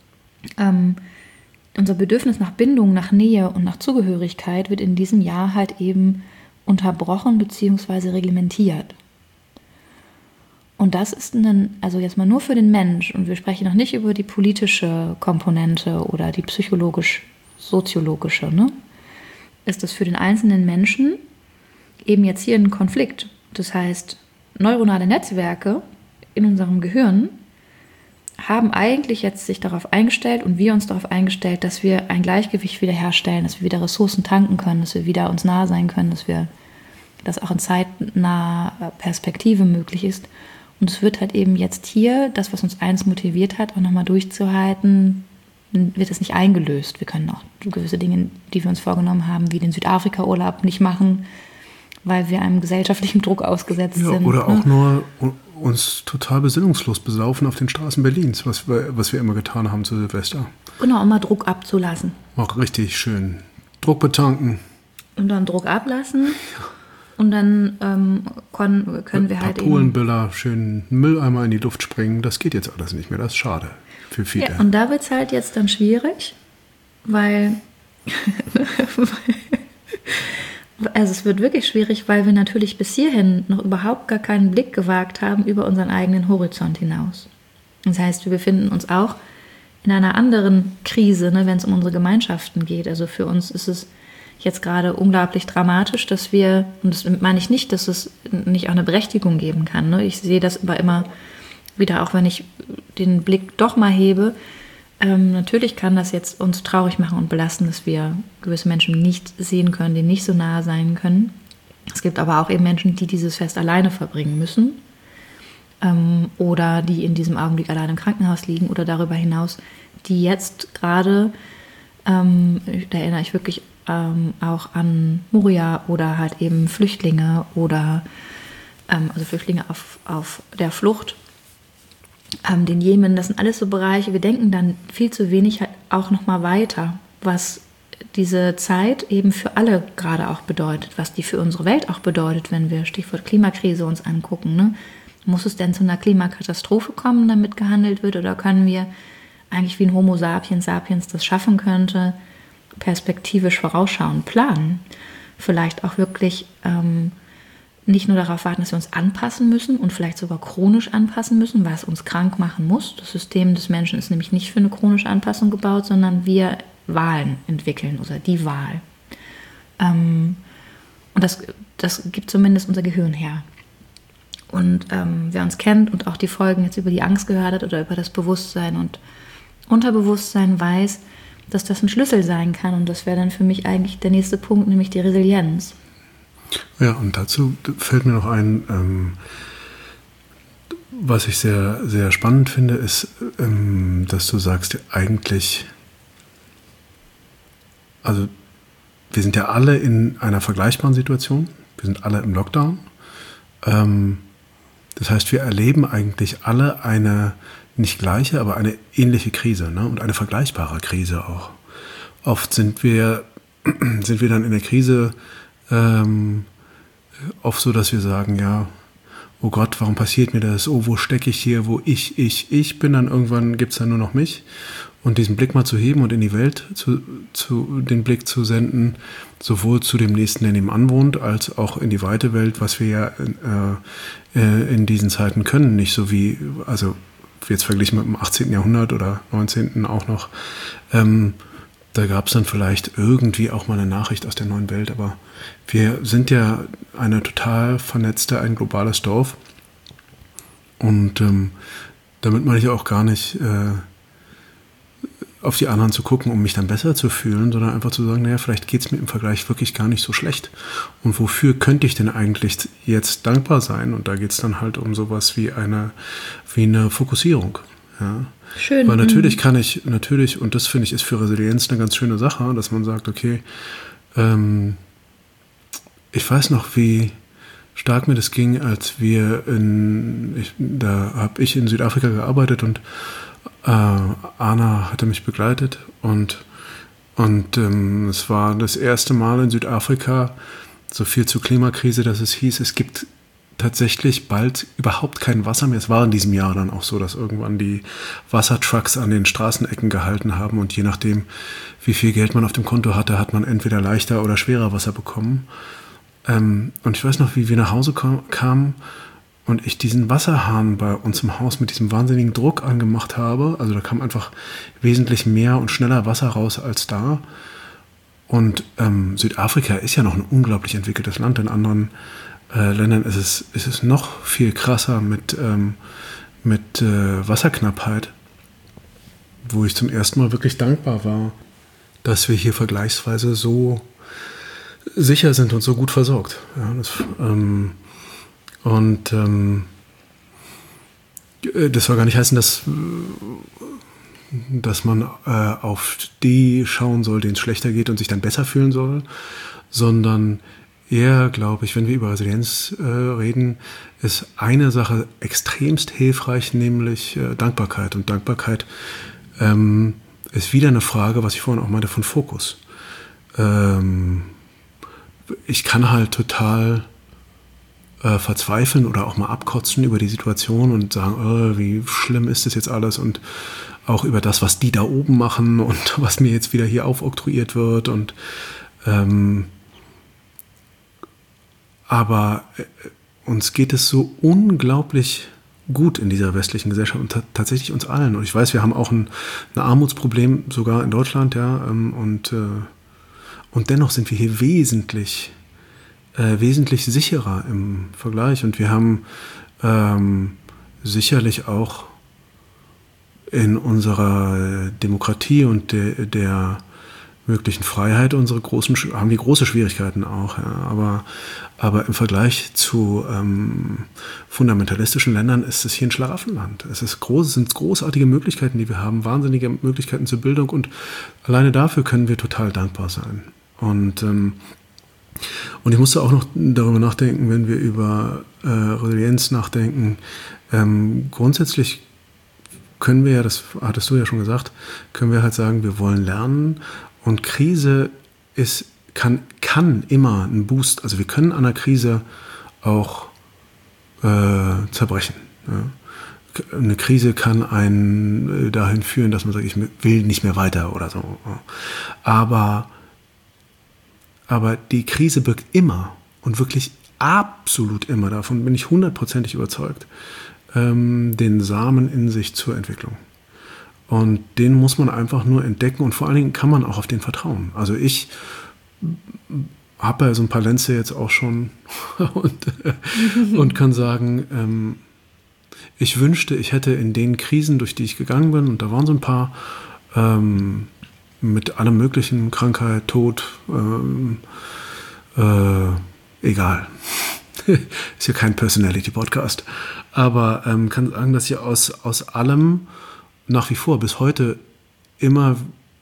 Unser Bedürfnis nach Bindung, nach Nähe und nach Zugehörigkeit wird in diesem Jahr halt eben unterbrochen bzw. reglementiert. Und das ist also jetzt mal nur für den Mensch, und wir sprechen noch nicht über die politische Komponente oder die psychologisch-soziologische, ne? Ist das für den einzelnen Menschen eben jetzt hier ein Konflikt. Das heißt, neuronale Netzwerke in unserem Gehirn haben eigentlich jetzt sich darauf eingestellt und wir uns darauf eingestellt, dass wir ein Gleichgewicht wiederherstellen, dass wir wieder Ressourcen tanken können, dass wir wieder uns nah sein können, dass das auch in zeitnaher Perspektive möglich ist. Und es wird halt eben jetzt hier, das, was uns einst motiviert hat, auch nochmal durchzuhalten, wird es nicht eingelöst. Wir können auch gewisse Dinge, die wir uns vorgenommen haben, wie den Südafrika-Urlaub nicht machen, weil wir einem gesellschaftlichen Druck ausgesetzt sind. Oder auch nur uns total besinnungslos besaufen auf den Straßen Berlins, was wir immer getan haben zu Silvester. Genau, um mal Druck abzulassen. Auch richtig schön Druck betanken. Und dann Druck ablassen. Und dann können wir halt eben... Polenböller, schön Mülleimer in die Luft springen. Das geht jetzt alles nicht mehr. Das ist schade für viele. Ja, und da wird es halt jetzt dann schwierig, weil... Also es wird wirklich schwierig, weil wir natürlich bis hierhin noch überhaupt gar keinen Blick gewagt haben über unseren eigenen Horizont hinaus. Das heißt, wir befinden uns auch in einer anderen Krise, ne, wenn es um unsere Gemeinschaften geht. Also für uns ist es jetzt gerade unglaublich dramatisch, dass wir, und das meine ich nicht, dass es nicht auch eine Berechtigung geben kann. Ne? Ich sehe das aber immer wieder, auch wenn ich den Blick doch mal hebe, Natürlich kann das jetzt uns traurig machen und belasten, dass wir gewisse Menschen nicht sehen können, denen nicht so nahe sein können. Es gibt aber auch eben Menschen, die dieses Fest alleine verbringen müssen oder die in diesem Augenblick alleine im Krankenhaus liegen oder darüber hinaus, die jetzt gerade, da erinnere ich wirklich auch an Moria oder halt eben Flüchtlinge oder also Flüchtlinge auf der Flucht, den Jemen, das sind alles so Bereiche, wir denken dann viel zu wenig halt auch nochmal weiter, was diese Zeit eben für alle gerade auch bedeutet, was die für unsere Welt auch bedeutet, wenn wir Stichwort Klimakrise uns angucken. Ne? Muss es denn zu einer Klimakatastrophe kommen, damit gehandelt wird, oder können wir eigentlich wie ein Homo sapiens das schaffen könnte, perspektivisch vorausschauend planen? Vielleicht auch wirklich nicht nur darauf warten, dass wir uns anpassen müssen und vielleicht sogar chronisch anpassen müssen, was uns krank machen muss. Das System des Menschen ist nämlich nicht für eine chronische Anpassung gebaut, sondern wir Wahlen entwickeln oder die Wahl. Und das gibt zumindest unser Gehirn her. Und wer uns kennt und auch die Folgen jetzt über die Angst gehört hat oder über das Bewusstsein und Unterbewusstsein weiß, dass das ein Schlüssel sein kann. Und das wäre dann für mich eigentlich der nächste Punkt, nämlich die Resilienz. Ja, und dazu fällt mir noch ein, was ich sehr, sehr spannend finde, ist, dass du sagst, eigentlich, also wir sind ja alle in einer vergleichbaren Situation, wir sind alle im Lockdown. Das heißt, wir erleben eigentlich alle eine nicht gleiche, aber eine ähnliche Krise, ne? Und eine vergleichbare Krise auch. Oft sind wir dann in der Krise oft so, dass wir sagen, ja, oh Gott, warum passiert mir das? Oh, wo stecke ich hier? Wo ich bin, dann irgendwann gibt es dann nur noch mich. Und diesen Blick mal zu heben und in die Welt den Blick zu senden, sowohl zu dem Nächsten, der nebenan wohnt, als auch in die weite Welt, was wir ja in diesen Zeiten können. Nicht so wie, also jetzt verglichen mit dem 18. Jahrhundert oder 19. auch noch, da gab es dann vielleicht irgendwie auch mal eine Nachricht aus der neuen Welt, aber wir sind ja eine total vernetzte, ein globales Dorf. Und damit meine ich auch gar nicht auf die anderen zu gucken, um mich dann besser zu fühlen, sondern einfach zu sagen, naja, vielleicht geht es mir im Vergleich wirklich gar nicht so schlecht. Und wofür könnte ich denn eigentlich jetzt dankbar sein? Und da geht es dann halt um sowas wie eine Fokussierung. Ja. Schön. Weil natürlich kann ich, und das finde ich ist für Resilienz eine ganz schöne Sache, dass man sagt, okay, ich weiß noch, wie stark mir das ging, als da habe ich in Südafrika gearbeitet und Anna hatte mich begleitet und es war das erste Mal in Südafrika, so viel zur Klimakrise, dass es hieß, es gibt tatsächlich bald überhaupt kein Wasser mehr. Es war in diesem Jahr dann auch so, dass irgendwann die Wassertrucks an den Straßenecken gehalten haben und je nachdem, wie viel Geld man auf dem Konto hatte, hat man entweder leichter oder schwerer Wasser bekommen. Und ich weiß noch, wie wir nach Hause kamen und ich diesen Wasserhahn bei uns im Haus mit diesem wahnsinnigen Druck angemacht habe. Also da kam einfach wesentlich mehr und schneller Wasser raus als da. Und Südafrika ist ja noch ein unglaublich entwickeltes Land. In anderen Ländern ist es noch viel krasser mit Wasserknappheit, wo ich zum ersten Mal wirklich dankbar war, dass wir hier vergleichsweise so sicher sind und so gut versorgt. Ja, das soll gar nicht heißen, dass man auf die schauen soll, denen es schlechter geht und sich dann besser fühlen soll, sondern eher, glaube ich, wenn wir über Resilienz reden, ist eine Sache extremst hilfreich, nämlich Dankbarkeit. Und Dankbarkeit ist wieder eine Frage, was ich vorhin auch meinte, von Fokus. Ich kann halt total verzweifeln oder auch mal abkotzen über die Situation und sagen, wie schlimm ist das jetzt alles und auch über das, was die da oben machen und was mir jetzt wieder hier aufoktroyiert wird und aber uns geht es so unglaublich gut in dieser westlichen Gesellschaft und tatsächlich uns allen. Und ich weiß, wir haben auch ein Armutsproblem sogar in Deutschland, ja, und dennoch sind wir hier wesentlich sicherer im Vergleich. Und wir haben sicherlich auch in unserer Demokratie und der möglichen Freiheit haben wir große Schwierigkeiten auch. Ja. Aber im Vergleich zu fundamentalistischen Ländern ist es hier ein Schlaraffenland. Es sind großartige Möglichkeiten, die wir haben, wahnsinnige Möglichkeiten zur Bildung, und alleine dafür können wir total dankbar sein. Und ich musste auch noch darüber nachdenken, wenn wir über Resilienz nachdenken. Grundsätzlich können wir ja, das hattest du ja schon gesagt, können wir halt sagen, wir wollen lernen, und Krise kann immer ein Boost, also wir können an einer Krise auch zerbrechen. Ja. Eine Krise kann einen dahin führen, dass man sagt, ich will nicht mehr weiter oder so. Aber die Krise birgt immer, und wirklich absolut immer, davon bin ich 100%ig überzeugt, den Samen in sich zur Entwicklung. Und den muss man einfach nur entdecken, und vor allen Dingen kann man auch auf den vertrauen. Also ich habe ja so ein paar Lenze jetzt auch schon und kann sagen, ich wünschte, ich hätte in den Krisen, durch die ich gegangen bin, und da waren so ein paar, mit allem möglichen, Krankheit, Tod, egal. Ist ja kein Personality-Podcast. Aber kann sagen, dass ich aus allem nach wie vor bis heute immer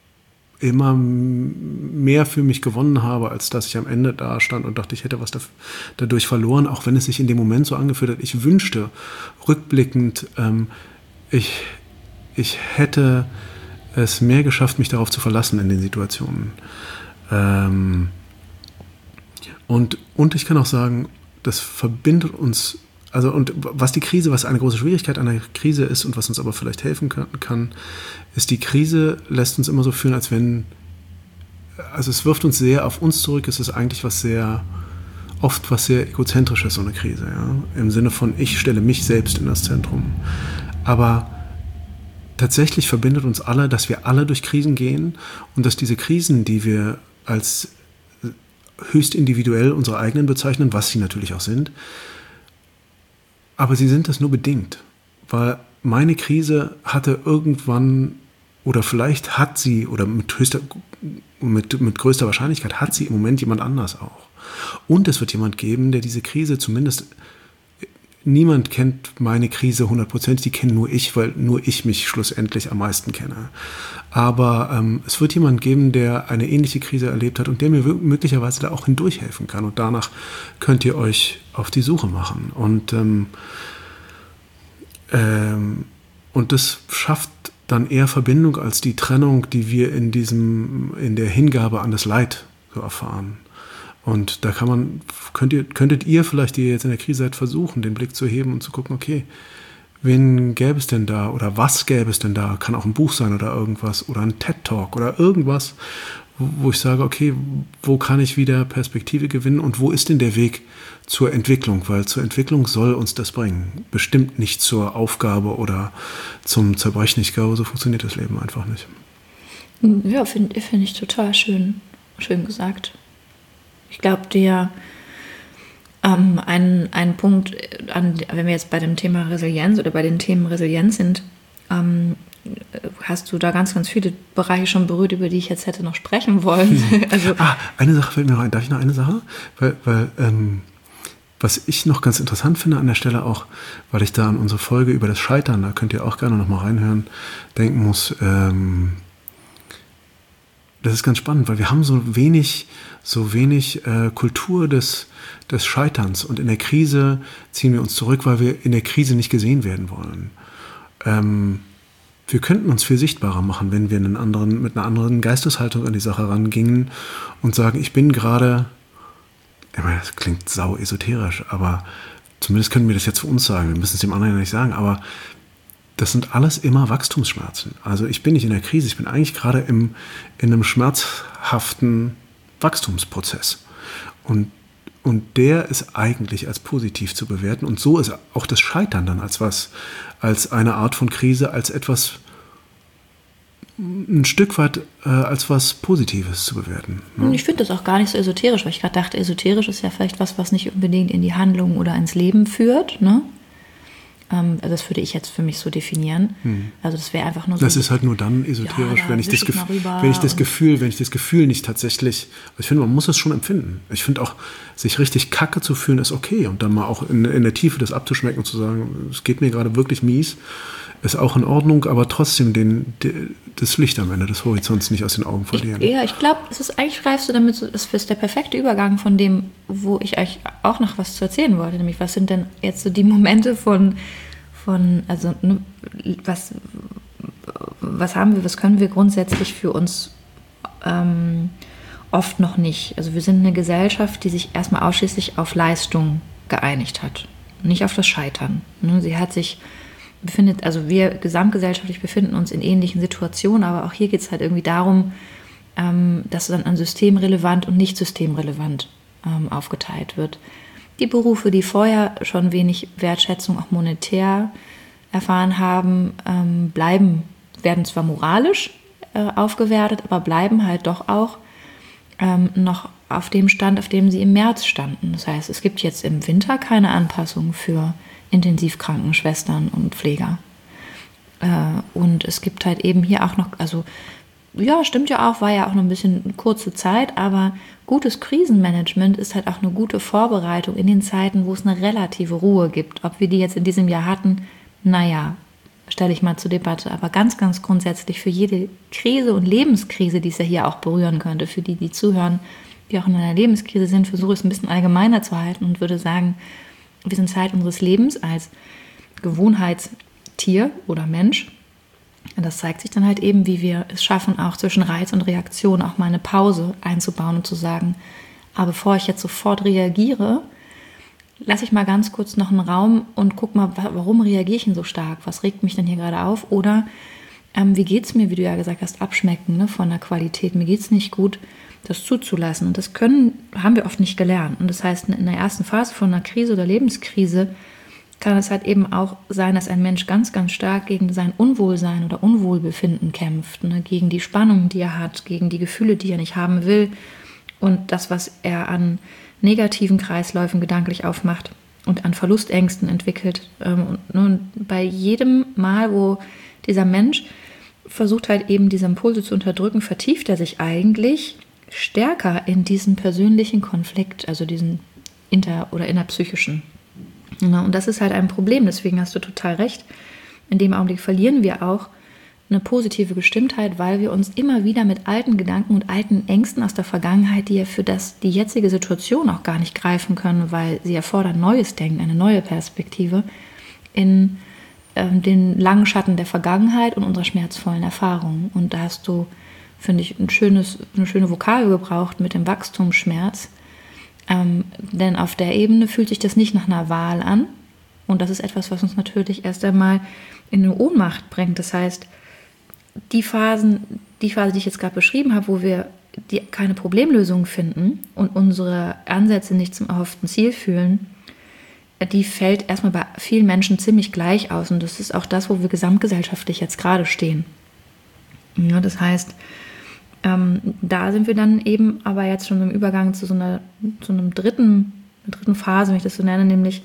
mehr für mich gewonnen habe, als dass ich am Ende da stand und dachte, ich hätte was dadurch verloren, auch wenn es sich in dem Moment so angefühlt hat. Ich wünschte, rückblickend, ich hätte es mehr geschafft, mich darauf zu verlassen in den Situationen. Und ich kann auch sagen, das verbindet uns, also, und was eine große Schwierigkeit an der Krise ist und was uns aber vielleicht helfen kann, ist, die Krise lässt uns immer so fühlen, als wenn, also es wirft uns sehr auf uns zurück, es ist eigentlich oft was sehr Egozentrisches, so eine Krise, ja? Im Sinne von, ich stelle mich selbst in das Zentrum. Aber tatsächlich verbindet uns alle, dass wir alle durch Krisen gehen, und dass diese Krisen, die wir als höchst individuell unsere eigenen bezeichnen, was sie natürlich auch sind, aber sie sind das nur bedingt, weil meine Krise hatte irgendwann, oder vielleicht hat sie, oder mit größter Wahrscheinlichkeit hat sie im Moment jemand anders auch. Und es wird jemand geben, der diese Krise zumindest, niemand kennt meine Krise 100%, die kenne nur ich, weil nur ich mich schlussendlich am meisten kenne. Aber es wird jemand geben, der eine ähnliche Krise erlebt hat und der mir möglicherweise da auch hindurch helfen kann. Und danach könnt ihr euch auf die Suche machen. Und das schafft dann eher Verbindung als die Trennung, die wir in der Hingabe an das Leid so erfahren. Und da könntet ihr vielleicht, die ihr jetzt in der Krise seid, versuchen, den Blick zu heben und zu gucken, okay, wen gäbe es denn da oder was gäbe es denn da? Kann auch ein Buch sein oder irgendwas oder ein TED-Talk oder irgendwas, wo ich sage, okay, wo kann ich wieder Perspektive gewinnen und wo ist denn der Weg zur Entwicklung? Weil zur Entwicklung soll uns das bringen. Bestimmt nicht zur Aufgabe oder zum Zerbrechen. Ich glaube, so funktioniert das Leben einfach nicht. Ja, finde ich total schön gesagt. Ich glaube, ein Punkt, wenn wir jetzt bei dem Thema Resilienz oder bei den Themen Resilienz sind, hast du da ganz, ganz viele Bereiche schon berührt, über die ich jetzt hätte noch sprechen wollen. Also, eine Sache fällt mir noch ein. Darf ich noch eine Sache? Weil was ich noch ganz interessant finde an der Stelle auch, weil ich da an unsere Folge über das Scheitern, da könnt ihr auch gerne noch mal reinhören, denken muss, das ist ganz spannend, weil wir haben so wenig Kultur des Scheiterns, und in der Krise ziehen wir uns zurück, weil wir in der Krise nicht gesehen werden wollen. Wir könnten uns viel sichtbarer machen, wenn wir mit einer anderen Geisteshaltung an die Sache rangingen und sagen, ich bin gerade, ich meine, das klingt sau esoterisch, aber zumindest können wir das jetzt für uns sagen, wir müssen es dem anderen ja nicht sagen, aber das sind alles immer Wachstumsschmerzen. Also ich bin nicht in der Krise, ich bin eigentlich gerade in einem schmerzhaften Wachstumsprozess. Und der ist eigentlich als positiv zu bewerten. Und so ist auch das Scheitern dann als eine Art von Krise, als etwas, ein Stück weit als was Positives zu bewerten. Ne? Ich finde das auch gar nicht so esoterisch, weil ich gerade dachte, esoterisch ist ja vielleicht was nicht unbedingt in die Handlung oder ins Leben führt, ne? Das würde ich jetzt für mich so definieren. Also das wäre einfach nur so. Das ist halt nur dann esoterisch, ja, wenn ich das Gefühl nicht tatsächlich, ich finde, man muss es schon empfinden. Ich finde auch, sich richtig kacke zu fühlen, ist okay. Und dann mal auch in der Tiefe das abzuschmecken und zu sagen, es geht mir gerade wirklich mies, ist auch in Ordnung, aber trotzdem das Licht am Ende des Horizonts nicht aus den Augen verlieren. Ich glaube, es ist eigentlich, greifst du damit, das ist der perfekte Übergang von dem, wo ich eigentlich auch noch was zu erzählen wollte, nämlich was sind denn jetzt so die Momente also was haben wir, was können wir grundsätzlich für uns oft noch nicht. Also wir sind eine Gesellschaft, die sich erstmal ausschließlich auf Leistung geeinigt hat, nicht auf das Scheitern. Sie hat sich also wir gesamtgesellschaftlich befinden uns in ähnlichen Situationen, aber auch hier geht es halt irgendwie darum, dass dann an systemrelevant und nicht systemrelevant aufgeteilt wird. Die Berufe, die vorher schon wenig Wertschätzung auch monetär erfahren haben, werden zwar moralisch aufgewertet, aber bleiben halt doch auch noch auf dem Stand, auf dem sie im März standen. Das heißt, es gibt jetzt im Winter keine Anpassung für Intensivkrankenschwestern und Pfleger. Und es gibt halt eben hier auch noch, also ja, stimmt ja auch, war ja auch noch ein bisschen kurze Zeit, aber gutes Krisenmanagement ist halt auch eine gute Vorbereitung in den Zeiten, wo es eine relative Ruhe gibt. Ob wir die jetzt in diesem Jahr hatten, naja, stelle ich mal zur Debatte. Aber ganz, ganz grundsätzlich für jede Krise und Lebenskrise, die es ja hier auch berühren könnte, für die zuhören, die auch in einer Lebenskrise sind, versuche ich es ein bisschen allgemeiner zu halten und würde sagen, wir sind Zeit unseres Lebens als Gewohnheitstier oder Mensch. Und das zeigt sich dann halt eben, wie wir es schaffen, auch zwischen Reiz und Reaktion auch mal eine Pause einzubauen und zu sagen, aber bevor ich jetzt sofort reagiere, lasse ich mal ganz kurz noch einen Raum und guck mal, warum reagiere ich denn so stark? Was regt mich denn hier gerade auf? Oder wie geht es mir, wie du ja gesagt hast, abschmecken, von der Qualität? Mir geht es nicht gut, das zuzulassen. Und das haben wir oft nicht gelernt. Und das heißt, in der ersten Phase von einer Krise oder Lebenskrise kann es halt eben auch sein, dass ein Mensch ganz, ganz stark gegen sein Unwohlsein oder Unwohlbefinden kämpft, gegen die Spannung, die er hat, gegen die Gefühle, die er nicht haben will und das, was er an negativen Kreisläufen gedanklich aufmacht und an Verlustängsten entwickelt. Und bei jedem Mal, wo dieser Mensch versucht halt eben diese Impulse zu unterdrücken, vertieft er sich eigentlich stärker in diesen persönlichen Konflikt, also diesen innerpsychischen. Und das ist halt ein Problem, deswegen hast du total recht. In dem Augenblick verlieren wir auch eine positive Gestimmtheit, weil wir uns immer wieder mit alten Gedanken und alten Ängsten aus der Vergangenheit, die ja für die jetzige Situation auch gar nicht greifen können, weil sie erfordern neues Denken, eine neue Perspektive, in den langen Schatten der Vergangenheit und unserer schmerzvollen Erfahrungen. Und da hast du, finde ich, eine schöne Vokabel gebraucht mit dem Wachstumsschmerz. Denn auf der Ebene fühlt sich das nicht nach einer Wahl an. Und das ist etwas, was uns natürlich erst einmal in eine Ohnmacht bringt. Das heißt, die Phase, die ich jetzt gerade beschrieben habe, wo wir keine Problemlösung finden und unsere Ansätze nicht zum erhofften Ziel führen, die fällt erstmal bei vielen Menschen ziemlich gleich aus. Und das ist auch das, wo wir gesamtgesellschaftlich jetzt gerade stehen. Ja, das heißt, da sind wir dann eben aber jetzt schon im Übergang zu einer dritten Phase, wenn ich das so nenne, nämlich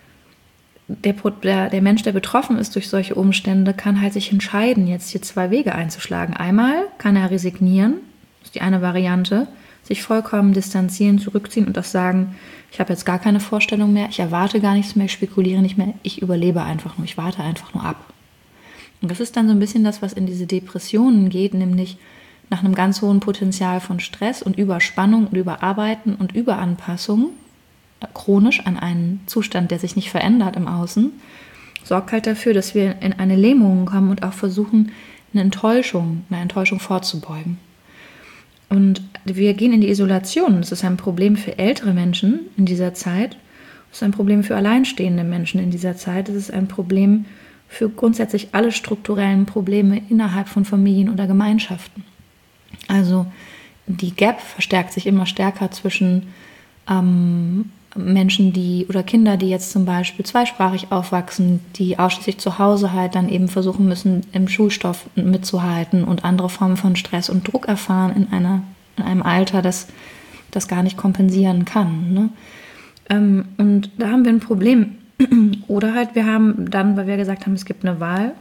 der Mensch, der betroffen ist durch solche Umstände, kann halt sich entscheiden, jetzt hier zwei Wege einzuschlagen. Einmal kann er resignieren, das ist die eine Variante, sich vollkommen distanzieren, zurückziehen und das sagen, ich habe jetzt gar keine Vorstellung mehr, ich erwarte gar nichts mehr, ich spekuliere nicht mehr, ich überlebe einfach nur, ich warte einfach nur ab. Und das ist dann so ein bisschen das, was in diese Depressionen geht, nämlich nach einem ganz hohen Potenzial von Stress und Überspannung und Überarbeiten und Überanpassung, chronisch an einen Zustand, der sich nicht verändert im Außen, sorgt halt dafür, dass wir in eine Lähmung kommen und auch versuchen, einer Enttäuschung vorzubeugen. Und wir gehen in die Isolation. Das ist ein Problem für ältere Menschen in dieser Zeit. Das ist ein Problem für alleinstehende Menschen in dieser Zeit. Das ist ein Problem für grundsätzlich alle strukturellen Probleme innerhalb von Familien oder Gemeinschaften. Also die Gap verstärkt sich immer stärker zwischen Menschen, oder Kinder, die jetzt zum Beispiel zweisprachig aufwachsen, die ausschließlich zu Hause halt dann eben versuchen müssen, im Schulstoff mitzuhalten und andere Formen von Stress und Druck erfahren in einem Alter, das gar nicht kompensieren kann. Ne? Und da haben wir ein Problem, Oder halt, wir haben dann, weil wir gesagt haben, es gibt eine Wahl,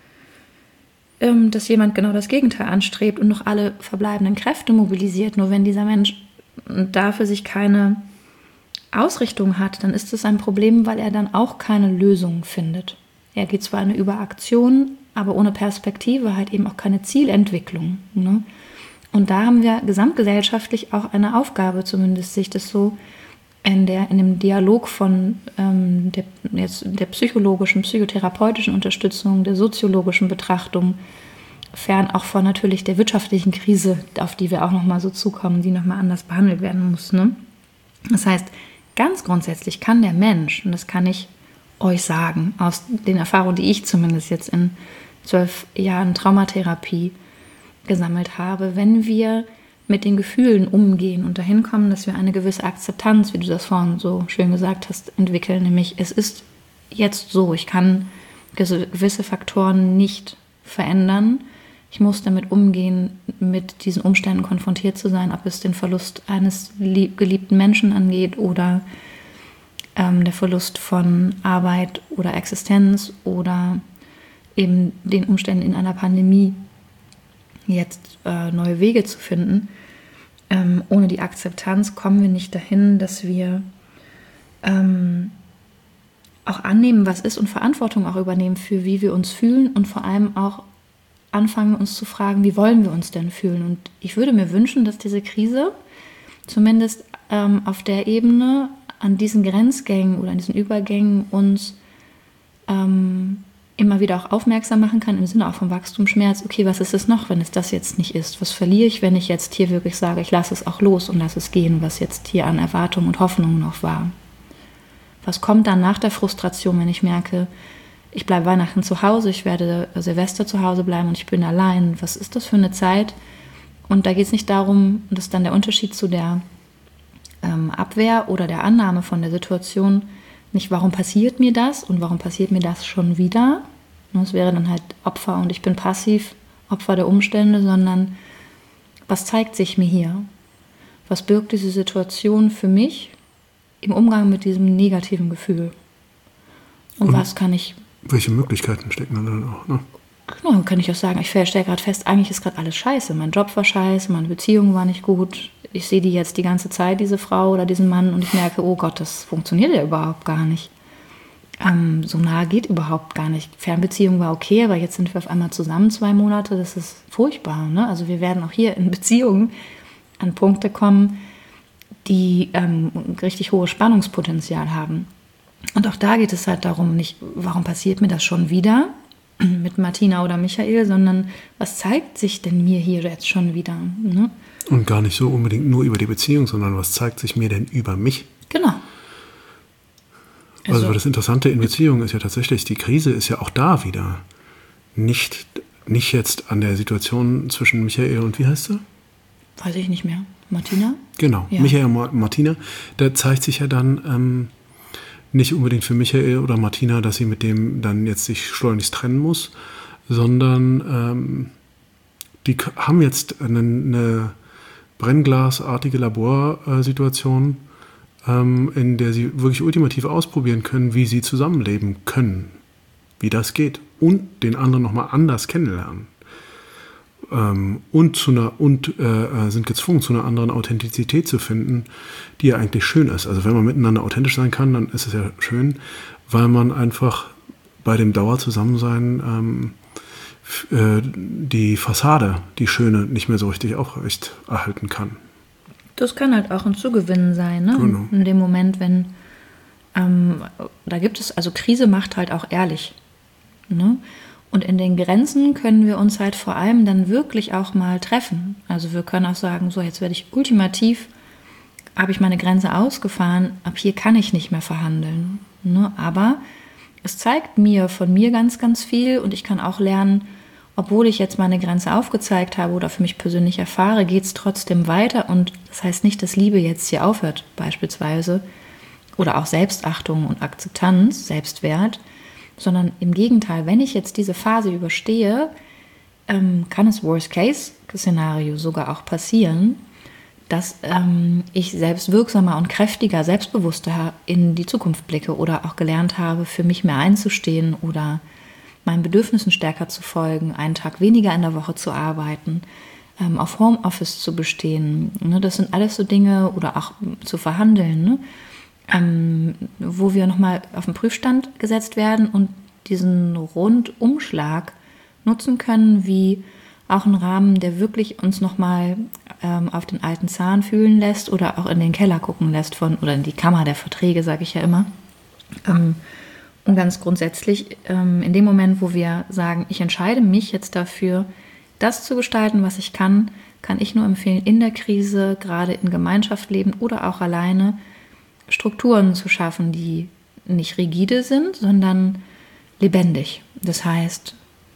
dass jemand genau das Gegenteil anstrebt und noch alle verbleibenden Kräfte mobilisiert. Nur wenn dieser Mensch dafür sich keine Ausrichtung hat, dann ist es ein Problem, weil er dann auch keine Lösung findet. Er geht zwar eine Überaktion, aber ohne Perspektive, halt eben auch keine Zielentwicklung. Ne? Und da haben wir gesamtgesellschaftlich auch eine Aufgabe, zumindest sehe ich das so, in dem Dialog von der psychologischen, psychotherapeutischen Unterstützung, der soziologischen Betrachtung, fern auch von natürlich der wirtschaftlichen Krise, auf die wir auch nochmal so zukommen, die nochmal anders behandelt werden muss. Ne? Das heißt, ganz grundsätzlich kann der Mensch, und das kann ich euch sagen, aus den Erfahrungen, die ich zumindest jetzt in 12 Jahren Traumatherapie gesammelt habe, wenn wir mit den Gefühlen umgehen und dahin kommen, dass wir eine gewisse Akzeptanz, wie du das vorhin so schön gesagt hast, entwickeln. Nämlich, es ist jetzt so, ich kann gewisse Faktoren nicht verändern. Ich muss damit umgehen, mit diesen Umständen konfrontiert zu sein, ob es den Verlust eines geliebten Menschen angeht oder der Verlust von Arbeit oder Existenz oder eben den Umständen in einer Pandemie, jetzt neue Wege zu finden. Ohne die Akzeptanz kommen wir nicht dahin, dass wir auch annehmen, was ist und Verantwortung auch übernehmen für wie wir uns fühlen und vor allem auch anfangen, uns zu fragen, wie wollen wir uns denn fühlen? Und ich würde mir wünschen, dass diese Krise zumindest auf der Ebene an diesen Grenzgängen oder an diesen Übergängen uns immer wieder auch aufmerksam machen kann, im Sinne auch vom Wachstumsschmerz. Okay, was ist es noch, wenn es das jetzt nicht ist? Was verliere ich, wenn ich jetzt hier wirklich sage, ich lasse es auch los und lasse es gehen, was jetzt hier an Erwartungen und Hoffnungen noch war? Was kommt dann nach der Frustration, wenn ich merke, ich bleibe Weihnachten zu Hause, ich werde Silvester zu Hause bleiben und ich bin allein? Was ist das für eine Zeit? Und da geht es nicht darum, und das ist dann der Unterschied zu der Abwehr oder der Annahme von der Situation, nicht, warum passiert mir das und warum passiert mir das schon wieder? Es wäre dann halt Opfer und ich bin passiv, Opfer der Umstände, sondern was zeigt sich mir hier? Was birgt diese Situation für mich im Umgang mit diesem negativen Gefühl? Und was kann ich... Welche Möglichkeiten stecken dann auch, ne? Genau, kann ich auch sagen, ich stelle gerade fest, eigentlich ist gerade alles scheiße. Mein Job war scheiße, meine Beziehung war nicht gut. Ich sehe die jetzt die ganze Zeit, diese Frau oder diesen Mann, und ich merke, oh Gott, das funktioniert ja überhaupt gar nicht. So nahe geht überhaupt gar nicht. Fernbeziehung war okay, aber jetzt sind wir auf einmal zusammen 2 Monate, das ist furchtbar. Ne? Also wir werden auch hier in Beziehungen an Punkte kommen, die richtig hohes Spannungspotenzial haben. Und auch da geht es halt darum, nicht, warum passiert mir das schon wieder mit Martina oder Michael, sondern was zeigt sich denn mir hier jetzt schon wieder? Ne? Und gar nicht so unbedingt nur über die Beziehung, sondern was zeigt sich mir denn über mich? Genau. Also das Interessante in Beziehungen ist ja tatsächlich, die Krise ist ja auch da wieder. Nicht jetzt an der Situation zwischen Michael und, wie heißt sie? Weiß ich nicht mehr. Martina? Genau, ja. Michael und Martina. Da zeigt sich ja dann nicht unbedingt für Michael oder Martina, dass sie mit dem dann jetzt sich schleunigst trennen muss, sondern die haben jetzt eine brennglasartige Laborsituation, in der sie wirklich ultimativ ausprobieren können, wie sie zusammenleben können, wie das geht und den anderen nochmal anders kennenlernen. Und sind gezwungen, zu einer anderen Authentizität zu finden, die ja eigentlich schön ist. Also wenn man miteinander authentisch sein kann, dann ist es ja schön, weil man einfach bei dem Dauerzusammensein die Fassade, die schöne, nicht mehr so richtig aufrecht erhalten kann. Das kann halt auch ein Zugewinn sein, ne? Genau. In dem Moment, wenn da gibt es, also Krise macht halt auch ehrlich, ne? Und in den Grenzen können wir uns halt vor allem dann wirklich auch mal treffen. Also wir können auch sagen, so jetzt werde ich ultimativ, habe ich meine Grenze ausgefahren, ab hier kann ich nicht mehr verhandeln. Ne? Aber es zeigt mir von mir ganz, ganz viel und ich kann auch lernen, obwohl ich jetzt meine Grenze aufgezeigt habe oder für mich persönlich erfahre, geht es trotzdem weiter. Und das heißt nicht, dass Liebe jetzt hier aufhört beispielsweise oder auch Selbstachtung und Akzeptanz, Selbstwert, sondern im Gegenteil, wenn ich jetzt diese Phase überstehe, kann es Worst-Case-Szenario sogar auch passieren, dass ich selbst wirksamer und kräftiger, selbstbewusster in die Zukunft blicke oder auch gelernt habe, für mich mehr einzustehen oder meinen Bedürfnissen stärker zu folgen, einen Tag weniger in der Woche zu arbeiten, auf Homeoffice zu bestehen. Ne? Das sind alles so Dinge, oder auch zu verhandeln, ne? Wo wir nochmal auf den Prüfstand gesetzt werden und diesen Rundumschlag nutzen können, wie auch ein Rahmen, der wirklich uns nochmal auf den alten Zahn fühlen lässt oder auch in den Keller gucken lässt oder in die Kammer der Verträge, sage ich ja immer. Und ganz grundsätzlich, in dem Moment, wo wir sagen, ich entscheide mich jetzt dafür, das zu gestalten, was ich kann ich nur empfehlen, in der Krise, gerade in Gemeinschaft leben oder auch alleine, Strukturen zu schaffen, die nicht rigide sind, sondern lebendig. Das heißt,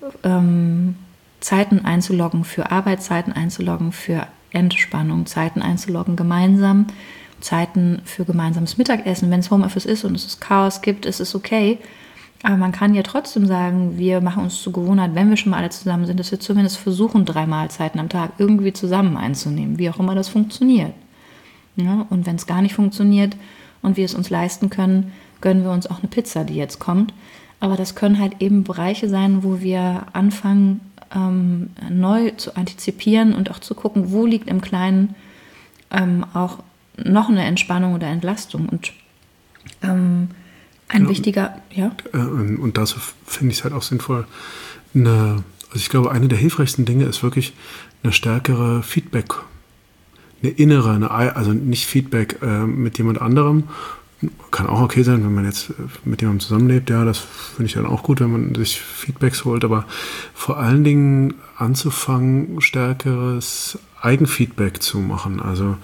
Zeiten einzuloggen für Arbeit, Zeiten einzuloggen für Entspannung, Zeiten einzuloggen gemeinsam, Zeiten für gemeinsames Mittagessen. Wenn es Homeoffice ist und es Chaos gibt, ist es okay. Aber man kann ja trotzdem sagen, wir machen uns zur Gewohnheit, wenn wir schon mal alle zusammen sind, dass wir zumindest versuchen, 3 Mahlzeiten am Tag irgendwie zusammen einzunehmen, wie auch immer das funktioniert. Ja, und wenn es gar nicht funktioniert und wir es uns leisten können, gönnen wir uns auch eine Pizza, die jetzt kommt. Aber das können halt eben Bereiche sein, wo wir anfangen, neu zu antizipieren und auch zu gucken, wo liegt im Kleinen auch noch eine Entspannung oder Entlastung. Und ein wichtiger, ja. Und dazu finde ich es halt auch sinnvoll, also ich glaube, eine der hilfreichsten Dinge ist wirklich eine stärkere Feedback, also nicht Feedback mit jemand anderem. Kann auch okay sein, wenn man jetzt mit jemandem zusammenlebt. Ja, das finde ich dann auch gut, wenn man sich Feedbacks holt. Aber vor allen Dingen anzufangen, stärkeres Eigenfeedback zu machen. Also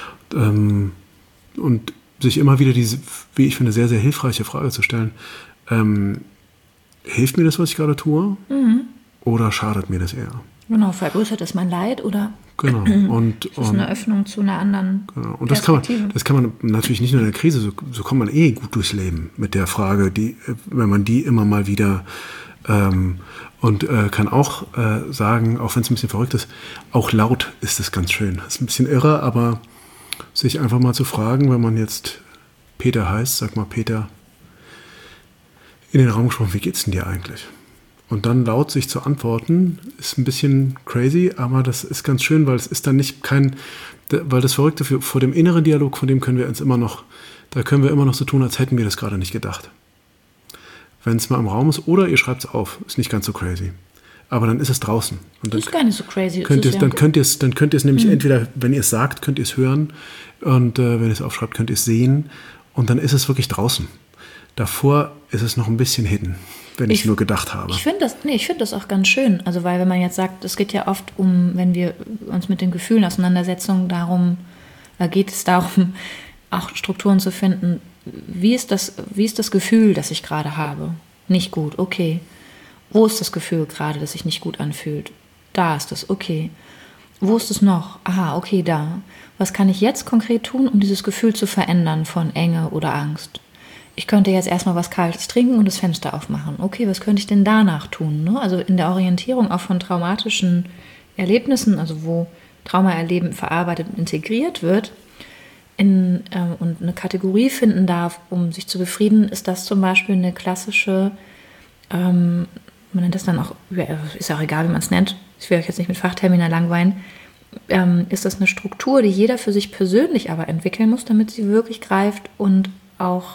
und sich immer wieder diese, wie ich finde, sehr, sehr hilfreiche Frage zu stellen. Hilft mir das, was ich gerade tue? Mhm. Oder schadet mir das eher? Genau, vergrößert es mein Leid oder genau. ist es eine Öffnung zu einer anderen genau. Und das kann man natürlich nicht nur in der Krise, so kommt man gut durchs Leben mit der Frage, wenn man die immer mal wieder und kann auch sagen, auch wenn es ein bisschen verrückt ist, auch laut ist es ganz schön. Das ist ein bisschen irre, aber sich einfach mal zu fragen, wenn man jetzt Peter heißt, sag mal Peter, in den Raum gesprochen, wie geht's denn dir eigentlich? Und dann laut sich zu antworten, ist ein bisschen crazy, aber das ist ganz schön, weil es ist dann nicht weil das Verrückte vor dem inneren Dialog, von dem können wir immer noch so tun, als hätten wir das gerade nicht gedacht. Wenn es mal im Raum ist, oder ihr schreibt es auf, ist nicht ganz so crazy. Aber dann ist es draußen. Und dann ist gar nicht so crazy. Dann könnt ihr es nämlich entweder, wenn ihr es sagt, könnt ihr es hören und wenn ihr es aufschreibt, könnt ihr es sehen und dann ist es wirklich draußen. Davor ist es noch ein bisschen hidden, wenn ich nur gedacht habe. Ich finde das auch ganz schön. Also weil wenn man jetzt sagt, es geht ja oft wenn wir uns mit den Gefühlen auseinandersetzen, geht es darum, auch Strukturen zu finden. Wie ist das Gefühl, das ich gerade habe? Nicht gut, okay. Wo ist das Gefühl gerade, das sich nicht gut anfühlt? Da ist es, okay. Wo ist es noch? Aha, okay, da. Was kann ich jetzt konkret tun, um dieses Gefühl zu verändern von Enge oder Angst? Ich könnte jetzt erstmal was Kaltes trinken und das Fenster aufmachen. Okay, was könnte ich denn danach tun? Ne? Also in der Orientierung auch von traumatischen Erlebnissen, also wo Traumaerleben verarbeitet und integriert wird und eine Kategorie finden darf, um sich zu befrieden, ist das zum Beispiel eine klassische, man nennt das dann auch, ist auch egal, wie man es nennt, ich will euch jetzt nicht mit Fachtermina langweilen, ist das eine Struktur, die jeder für sich persönlich aber entwickeln muss, damit sie wirklich greift und auch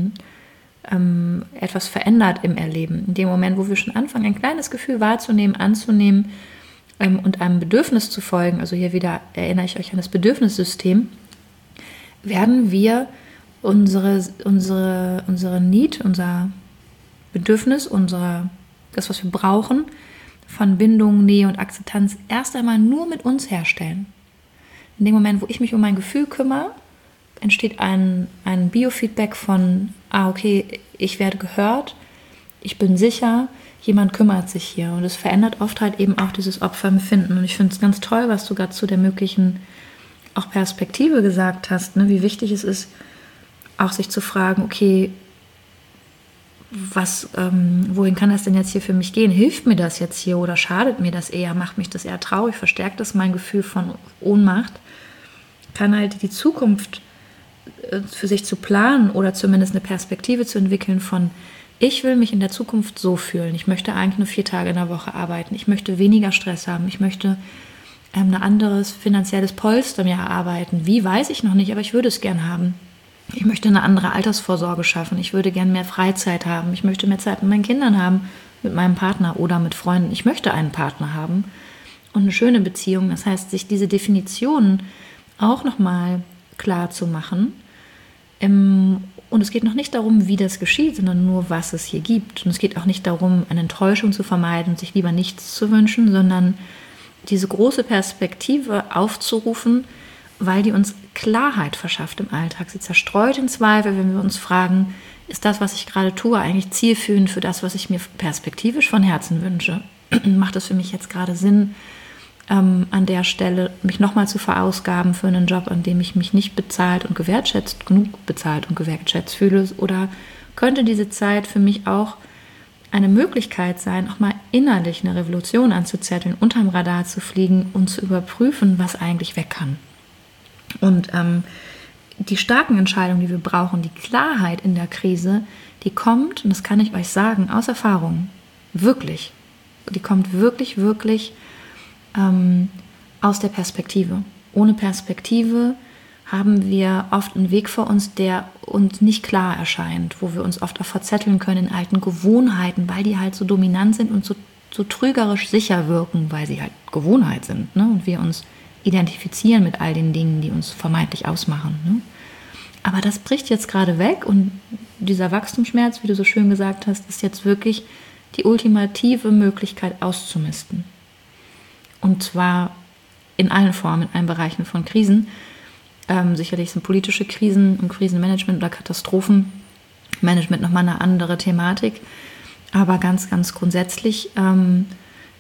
etwas verändert im Erleben. In dem Moment, wo wir schon anfangen, ein kleines Gefühl wahrzunehmen, anzunehmen und einem Bedürfnis zu folgen, also hier wieder erinnere ich euch an das Bedürfnissystem, werden wir unsere Need, unser Bedürfnis, das, was wir brauchen, von Bindung, Nähe und Akzeptanz erst einmal nur mit uns herstellen. In dem Moment, wo ich mich um mein Gefühl kümmere, entsteht ein Biofeedback von, okay, ich werde gehört, ich bin sicher, jemand kümmert sich hier. Und es verändert oft halt eben auch dieses Opferempfinden. Und ich finde es ganz toll, was du gerade zu der möglichen auch Perspektive gesagt hast, ne? Wie wichtig es ist, auch sich zu fragen, okay, wohin kann das denn jetzt hier für mich gehen? Hilft mir das jetzt hier oder schadet mir das eher? Macht mich das eher traurig? Verstärkt das mein Gefühl von Ohnmacht? kann halt die Zukunft für sich zu planen oder zumindest eine Perspektive zu entwickeln von, ich will mich in der Zukunft so fühlen. Ich möchte eigentlich nur 4 Tage in der Woche arbeiten. Ich möchte weniger Stress haben. Ich möchte ein anderes finanzielles Polster mir erarbeiten. Wie, weiß ich noch nicht, aber ich würde es gern haben. Ich möchte eine andere Altersvorsorge schaffen. Ich würde gern mehr Freizeit haben. Ich möchte mehr Zeit mit meinen Kindern haben, mit meinem Partner oder mit Freunden. Ich möchte einen Partner haben und eine schöne Beziehung. Das heißt, sich diese Definitionen auch nochmal klar zu machen. Und es geht noch nicht darum, wie das geschieht, sondern nur, was es hier gibt. Und es geht auch nicht darum, eine Enttäuschung zu vermeiden und sich lieber nichts zu wünschen, sondern diese große Perspektive aufzurufen, weil die uns Klarheit verschafft im Alltag. Sie zerstreut den Zweifel, wenn wir uns fragen, ist das, was ich gerade tue, eigentlich zielführend für das, was ich mir perspektivisch von Herzen wünsche? Macht es für mich jetzt gerade Sinn, an der Stelle mich nochmal zu verausgaben für einen Job, an dem ich mich nicht genug bezahlt und gewertschätzt fühle? Oder könnte diese Zeit für mich auch eine Möglichkeit sein, auch mal innerlich eine Revolution anzuzetteln, unterm Radar zu fliegen und zu überprüfen, was eigentlich weg kann? Und die starken Entscheidungen, die wir brauchen, die Klarheit in der Krise, die kommt, und das kann ich euch sagen, aus Erfahrung, wirklich. Die kommt wirklich, wirklich aus der Perspektive. Ohne Perspektive haben wir oft einen Weg vor uns, der uns nicht klar erscheint, wo wir uns oft auch verzetteln können in alten Gewohnheiten, weil die halt so dominant sind und so trügerisch sicher wirken, weil sie halt Gewohnheit sind, ne? Und wir uns identifizieren mit all den Dingen, die uns vermeintlich ausmachen. Ne? Aber das bricht jetzt gerade weg und dieser Wachstumsschmerz, wie du so schön gesagt hast, ist jetzt wirklich die ultimative Möglichkeit auszumisten. Und zwar in allen Formen, in allen Bereichen von Krisen. Sicherlich sind politische Krisen und Krisenmanagement oder Katastrophenmanagement nochmal eine andere Thematik. Aber ganz, ganz grundsätzlich kommen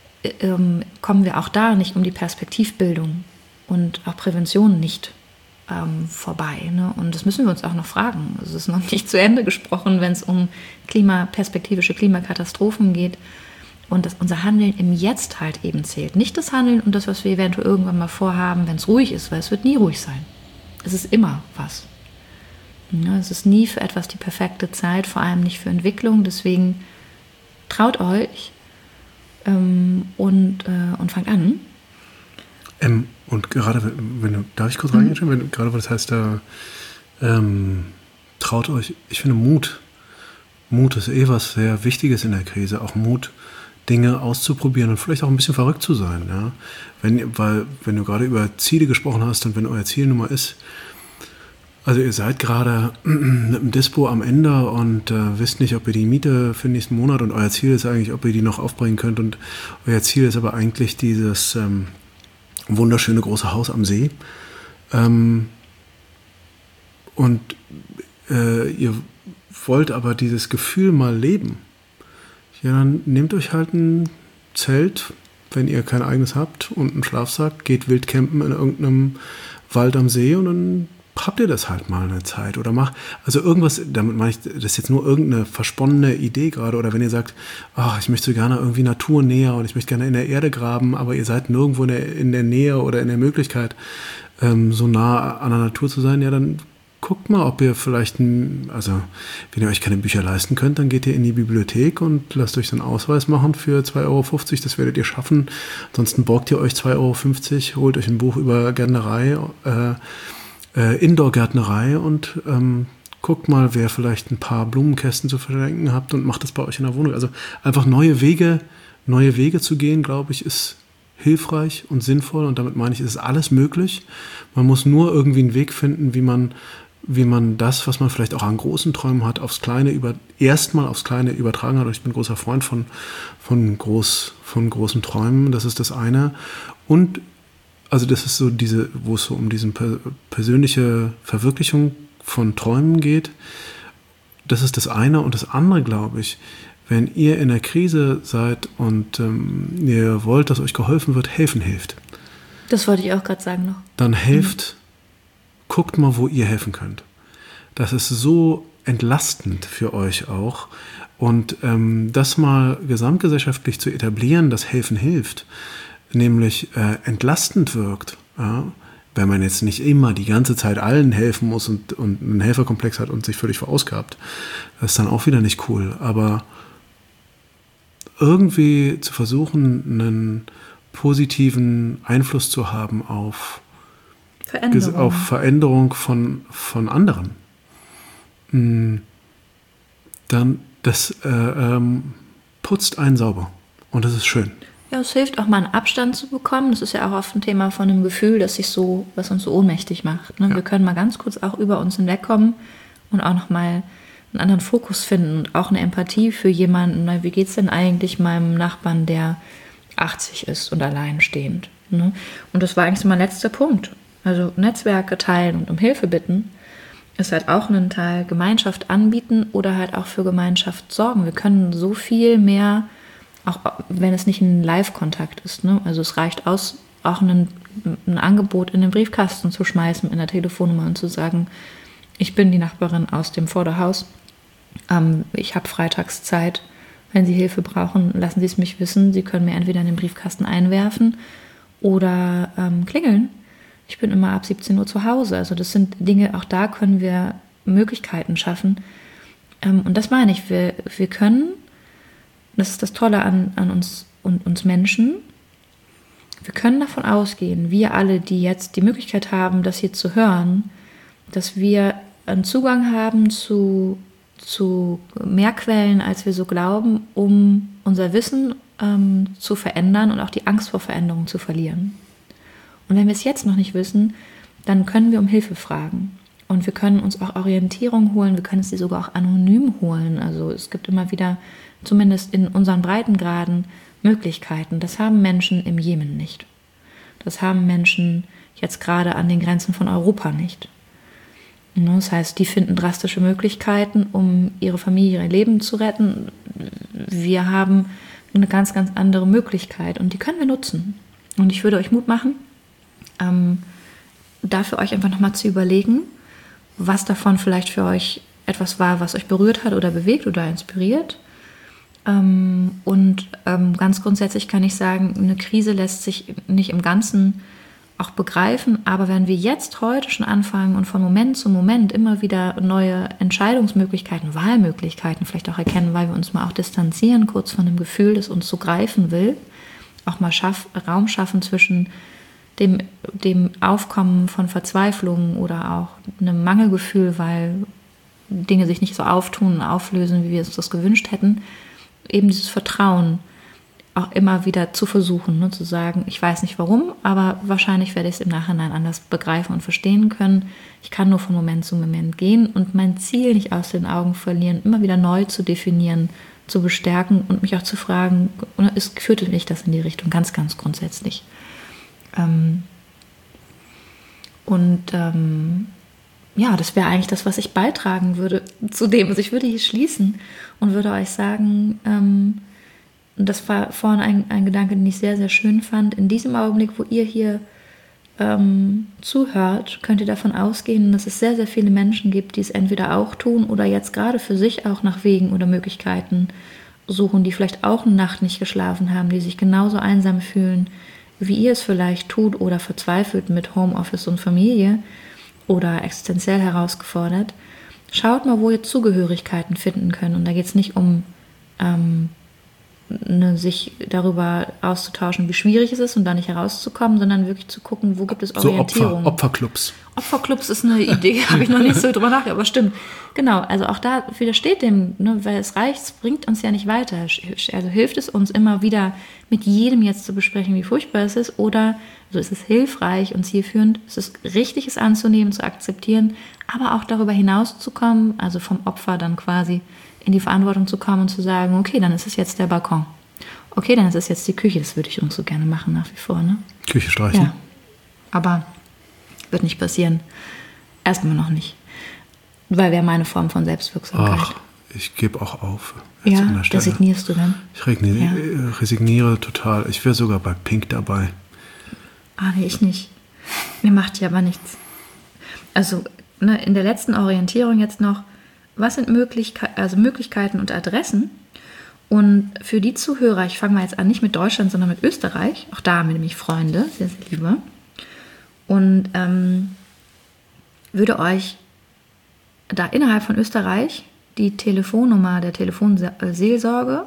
wir auch da nicht um die Perspektivbildung und auch Prävention nicht vorbei. Ne? Und das müssen wir uns auch noch fragen. Es ist noch nicht zu Ende gesprochen, wenn es um perspektivische Klimakatastrophen geht. Und dass unser Handeln im Jetzt halt eben zählt. Nicht das Handeln und das, was wir eventuell irgendwann mal vorhaben, wenn es ruhig ist, weil es wird nie ruhig sein. Es ist immer was. Ja, es ist nie für etwas die perfekte Zeit, vor allem nicht für Entwicklung. Deswegen traut euch und fangt an. Und gerade, darf ich kurz reingehen? Gerade was heißt da, traut euch, ich finde Mut ist was sehr Wichtiges in der Krise, auch Mut, Dinge auszuprobieren und vielleicht auch ein bisschen verrückt zu sein. Ja? Wenn du gerade über Ziele gesprochen hast und wenn euer Ziel nun mal ist, also ihr seid gerade mit dem Dispo am Ende und wisst nicht, ob ihr die Miete für den nächsten Monat und euer Ziel ist eigentlich, ob ihr die noch aufbringen könnt und euer Ziel ist aber eigentlich dieses wunderschöne große Haus am See und ihr wollt aber dieses Gefühl mal leben, ja, dann nehmt euch halt ein Zelt, wenn ihr kein eigenes habt und einen Schlafsack, geht wild campen in irgendeinem Wald am See und dann habt ihr das halt mal eine Zeit oder also irgendwas, damit meine ich, das ist jetzt nur irgendeine versponnene Idee gerade oder wenn ihr sagt, ich möchte so gerne irgendwie naturnäher und ich möchte gerne in der Erde graben, aber ihr seid nirgendwo in der Nähe oder in der Möglichkeit, so nah an der Natur zu sein, ja, dann guckt mal, ob ihr vielleicht, wenn ihr euch keine Bücher leisten könnt, dann geht ihr in die Bibliothek und lasst euch so einen Ausweis machen für 2,50 €, das werdet ihr schaffen. Ansonsten borgt ihr euch 2,50 €, holt euch ein Buch über Gärtnerei, Indoor-Gärtnerei und guckt mal, wer vielleicht ein paar Blumenkästen zu verschenken habt und macht das bei euch in der Wohnung. Also einfach neue Wege zu gehen, glaube ich, ist hilfreich und sinnvoll und damit meine ich, ist alles möglich. Man muss nur irgendwie einen Weg finden, wie man das, was man vielleicht auch an großen Träumen hat, erstmal aufs Kleine übertragen hat. Ich bin großer Freund von großen Träumen, das ist das eine. Und also das ist so wo es so um diese persönliche Verwirklichung von Träumen geht. Das ist das eine. Und das andere, glaube ich, wenn ihr in der Krise seid und ihr wollt, dass euch geholfen wird, helfen hilft. Das wollte ich auch gerade sagen noch. Dann helft, guckt mal, wo ihr helfen könnt. Das ist so entlastend für euch auch. Und das mal gesamtgesellschaftlich zu etablieren, dass helfen hilft, nämlich entlastend wirkt, ja, wenn man jetzt nicht immer die ganze Zeit allen helfen muss und einen Helferkomplex hat und sich völlig verausgabt. Das ist dann auch wieder nicht cool. Aber irgendwie zu versuchen, einen positiven Einfluss zu haben auf Veränderung von anderen, dann das putzt einen sauber. Und das ist schön. Ja, es hilft auch mal einen Abstand zu bekommen. Das ist ja auch oft ein Thema von einem Gefühl, was uns so ohnmächtig macht. Ne? Ja. Wir können mal ganz kurz auch über uns hinwegkommen und auch nochmal einen anderen Fokus finden und auch eine Empathie für jemanden. Na, wie geht es denn eigentlich meinem Nachbarn, der 80 ist und alleinstehend? Ne? Und das war eigentlich so mein letzter Punkt. Also Netzwerke teilen und um Hilfe bitten ist halt auch ein Teil Gemeinschaft anbieten oder halt auch für Gemeinschaft sorgen. Wir können so viel mehr, auch wenn es nicht ein Live-Kontakt ist. Ne? Also es reicht aus, auch ein Angebot in den Briefkasten zu schmeißen, in der Telefonnummer und zu sagen, ich bin die Nachbarin aus dem Vorderhaus. Ich habe freitags Zeit. Wenn Sie Hilfe brauchen, lassen Sie es mich wissen. Sie können mir entweder in den Briefkasten einwerfen oder klingeln. Ich bin immer ab 17 Uhr zu Hause. Also das sind Dinge, auch da können wir Möglichkeiten schaffen. Und das meine ich, wir können, das ist das Tolle an uns und uns Menschen, wir können davon ausgehen, wir alle, die jetzt die Möglichkeit haben, das hier zu hören, dass wir einen Zugang haben zu mehr Quellen, als wir so glauben, um unser Wissen zu verändern und auch die Angst vor Veränderung zu verlieren. Und wenn wir es jetzt noch nicht wissen, dann können wir um Hilfe fragen. Und wir können uns auch Orientierung holen, wir können es sie sogar auch anonym holen. Also es gibt immer wieder, zumindest in unseren Breitengraden, Möglichkeiten. Das haben Menschen im Jemen nicht. Das haben Menschen jetzt gerade an den Grenzen von Europa nicht. Das heißt, die finden drastische Möglichkeiten, um ihre Familie, ihr Leben zu retten. Wir haben eine ganz, ganz andere Möglichkeit und die können wir nutzen. Und ich würde euch Mut machen, dafür euch einfach nochmal zu überlegen, was davon vielleicht für euch etwas war, was euch berührt hat oder bewegt oder inspiriert. Und ganz grundsätzlich kann ich sagen, eine Krise lässt sich nicht im Ganzen auch begreifen, aber wenn wir jetzt heute schon anfangen und von Moment zu Moment immer wieder neue Entscheidungsmöglichkeiten, Wahlmöglichkeiten vielleicht auch erkennen, weil wir uns mal auch distanzieren, kurz von dem Gefühl, das uns so greifen will, auch mal Raum schaffen zwischen dem Aufkommen von Verzweiflung oder auch einem Mangelgefühl, weil Dinge sich nicht so auftun und auflösen, wie wir uns das gewünscht hätten, eben dieses Vertrauen auch immer wieder zu versuchen, ne, zu sagen, ich weiß nicht warum, aber wahrscheinlich werde ich es im Nachhinein anders begreifen und verstehen können. Ich kann nur von Moment zu Moment gehen und mein Ziel nicht aus den Augen verlieren, immer wieder neu zu definieren, zu bestärken und mich auch zu fragen, führte mich das in die Richtung, ganz, ganz grundsätzlich. Das wäre eigentlich das, was ich beitragen würde zu dem. Also ich würde hier schließen und würde euch sagen, das war vorhin ein Gedanke, den ich sehr, sehr schön fand. In diesem Augenblick, wo ihr hier zuhört, könnt ihr davon ausgehen, dass es sehr, sehr viele Menschen gibt, die es entweder auch tun oder jetzt gerade für sich auch nach Wegen oder Möglichkeiten suchen, die vielleicht auch eine Nacht nicht geschlafen haben, die sich genauso einsam fühlen, wie ihr es vielleicht tut oder verzweifelt mit Homeoffice und Familie oder existenziell herausgefordert. Schaut mal, wo ihr Zugehörigkeiten finden könnt. Und da geht es nicht um sich darüber auszutauschen, wie schwierig es ist und da nicht herauszukommen, sondern wirklich zu gucken, wo gibt es Orientierung. So Opferclubs. Opferclubs ist eine Idee, habe ich noch nicht so drüber nachgedacht, aber stimmt. Genau, also auch da widersteht dem, ne, weil es reicht, es bringt uns ja nicht weiter. Also hilft es uns immer wieder mit jedem jetzt zu besprechen, wie furchtbar es ist, oder also es ist hilfreich und zielführend, es ist richtig, es anzunehmen, zu akzeptieren, aber auch darüber hinauszukommen, also vom Opfer dann quasi in die Verantwortung zu kommen und zu sagen, okay, dann ist es jetzt der Balkon. Okay, dann ist es jetzt die Küche. Das würde ich uns so gerne machen nach wie vor, ne? Küche streichen. Ja, aber wird nicht passieren. Erstmal noch nicht. Weil wäre meine Form von Selbstwirksamkeit. Ach, ich gebe auch auf. Ja, resignierst du dann? Ich resigniere total. Ich wäre sogar bei Pink dabei. Ah, nee, ich nicht. Mir macht ja aber nichts. Also, ne, in der letzten Orientierung jetzt noch, was sind Möglichkeiten und Adressen? Und für die Zuhörer, ich fange mal jetzt an, nicht mit Deutschland, sondern mit Österreich. Auch da haben wir nämlich Freunde, sehr, sehr liebe. Und würde euch da innerhalb von Österreich die Telefonnummer der Telefonseelsorge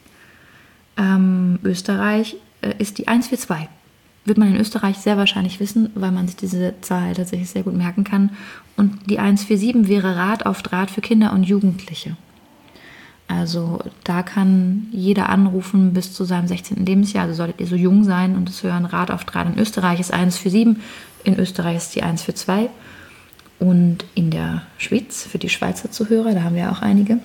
Österreich ist die 142. Wird man in Österreich sehr wahrscheinlich wissen, weil man sich diese Zahl tatsächlich sehr gut merken kann. Und die 147 wäre Rat auf Draht für Kinder und Jugendliche. Also da kann jeder anrufen bis zu seinem 16. Lebensjahr. Also solltet ihr so jung sein und es hören, Rat auf Draht. In Österreich ist 147, in Österreich ist die 142. Und in der Schweiz, für die Schweizer Zuhörer, da haben wir auch einige,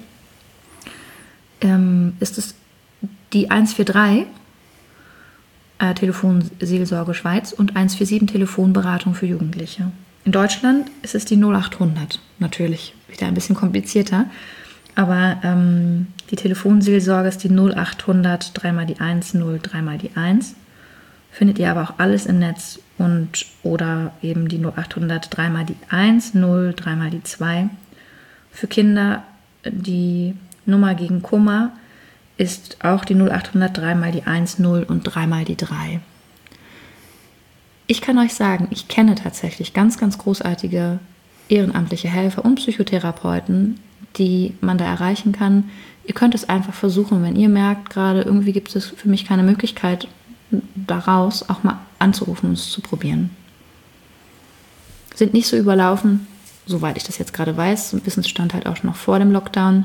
ist es die 143, Telefonseelsorge Schweiz, und 147 Telefonberatung für Jugendliche. In Deutschland ist es die 0800, natürlich wieder ein bisschen komplizierter, aber die Telefonseelsorge ist die 0800 3 die 1 0 3 die 1. Findet ihr aber auch alles im Netz oder eben die 0800 3 die 1 0 3 die 2. Für Kinder die Nummer gegen Kummer ist auch die 0800 3 die 1 0 und 3 die 3. Ich kann euch sagen, ich kenne tatsächlich ganz, ganz großartige ehrenamtliche Helfer und Psychotherapeuten, die man da erreichen kann. Ihr könnt es einfach versuchen, wenn ihr merkt, gerade irgendwie gibt es für mich keine Möglichkeit, daraus auch mal anzurufen und es zu probieren. Sind nicht so überlaufen, soweit ich das jetzt gerade weiß. Ein Wissensstand halt auch noch vor dem Lockdown.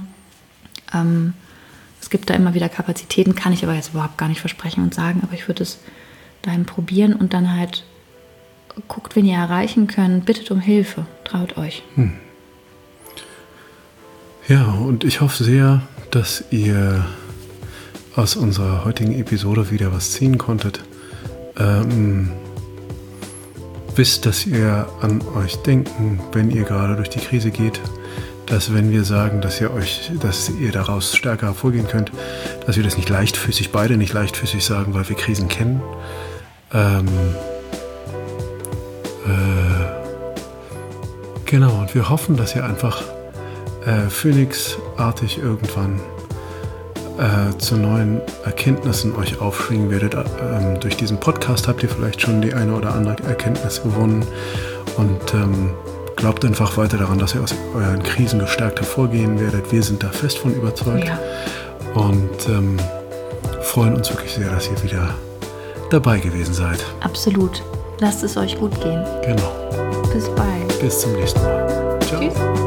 Es gibt da immer wieder Kapazitäten, kann ich aber jetzt überhaupt gar nicht versprechen und sagen, aber ich würde es dahin probieren und dann halt guckt, wen ihr erreichen könnt, bittet um Hilfe, traut euch. Ja, und ich hoffe sehr, dass ihr aus unserer heutigen Episode wieder was ziehen konntet. Wisst, dass ihr an euch denken, wenn ihr gerade durch die Krise geht, dass wenn wir sagen, dass ihr daraus stärker hervorgehen könnt, dass wir das nicht leichtfüßig, beide nicht leichtfüßig sagen, weil wir Krisen kennen. Genau, und wir hoffen, dass ihr einfach Phönixartig irgendwann zu neuen Erkenntnissen euch aufschwingen werdet. Durch diesen Podcast habt ihr vielleicht schon die eine oder andere Erkenntnis gewonnen und glaubt einfach weiter daran, dass ihr aus euren Krisen gestärkt hervorgehen werdet. Wir sind da fest von überzeugt und freuen uns wirklich sehr, dass ihr wieder dabei gewesen seid. Absolut. Lasst es euch gut gehen. Genau. Bis bald. Bis zum nächsten Mal. Ciao. Tschüss.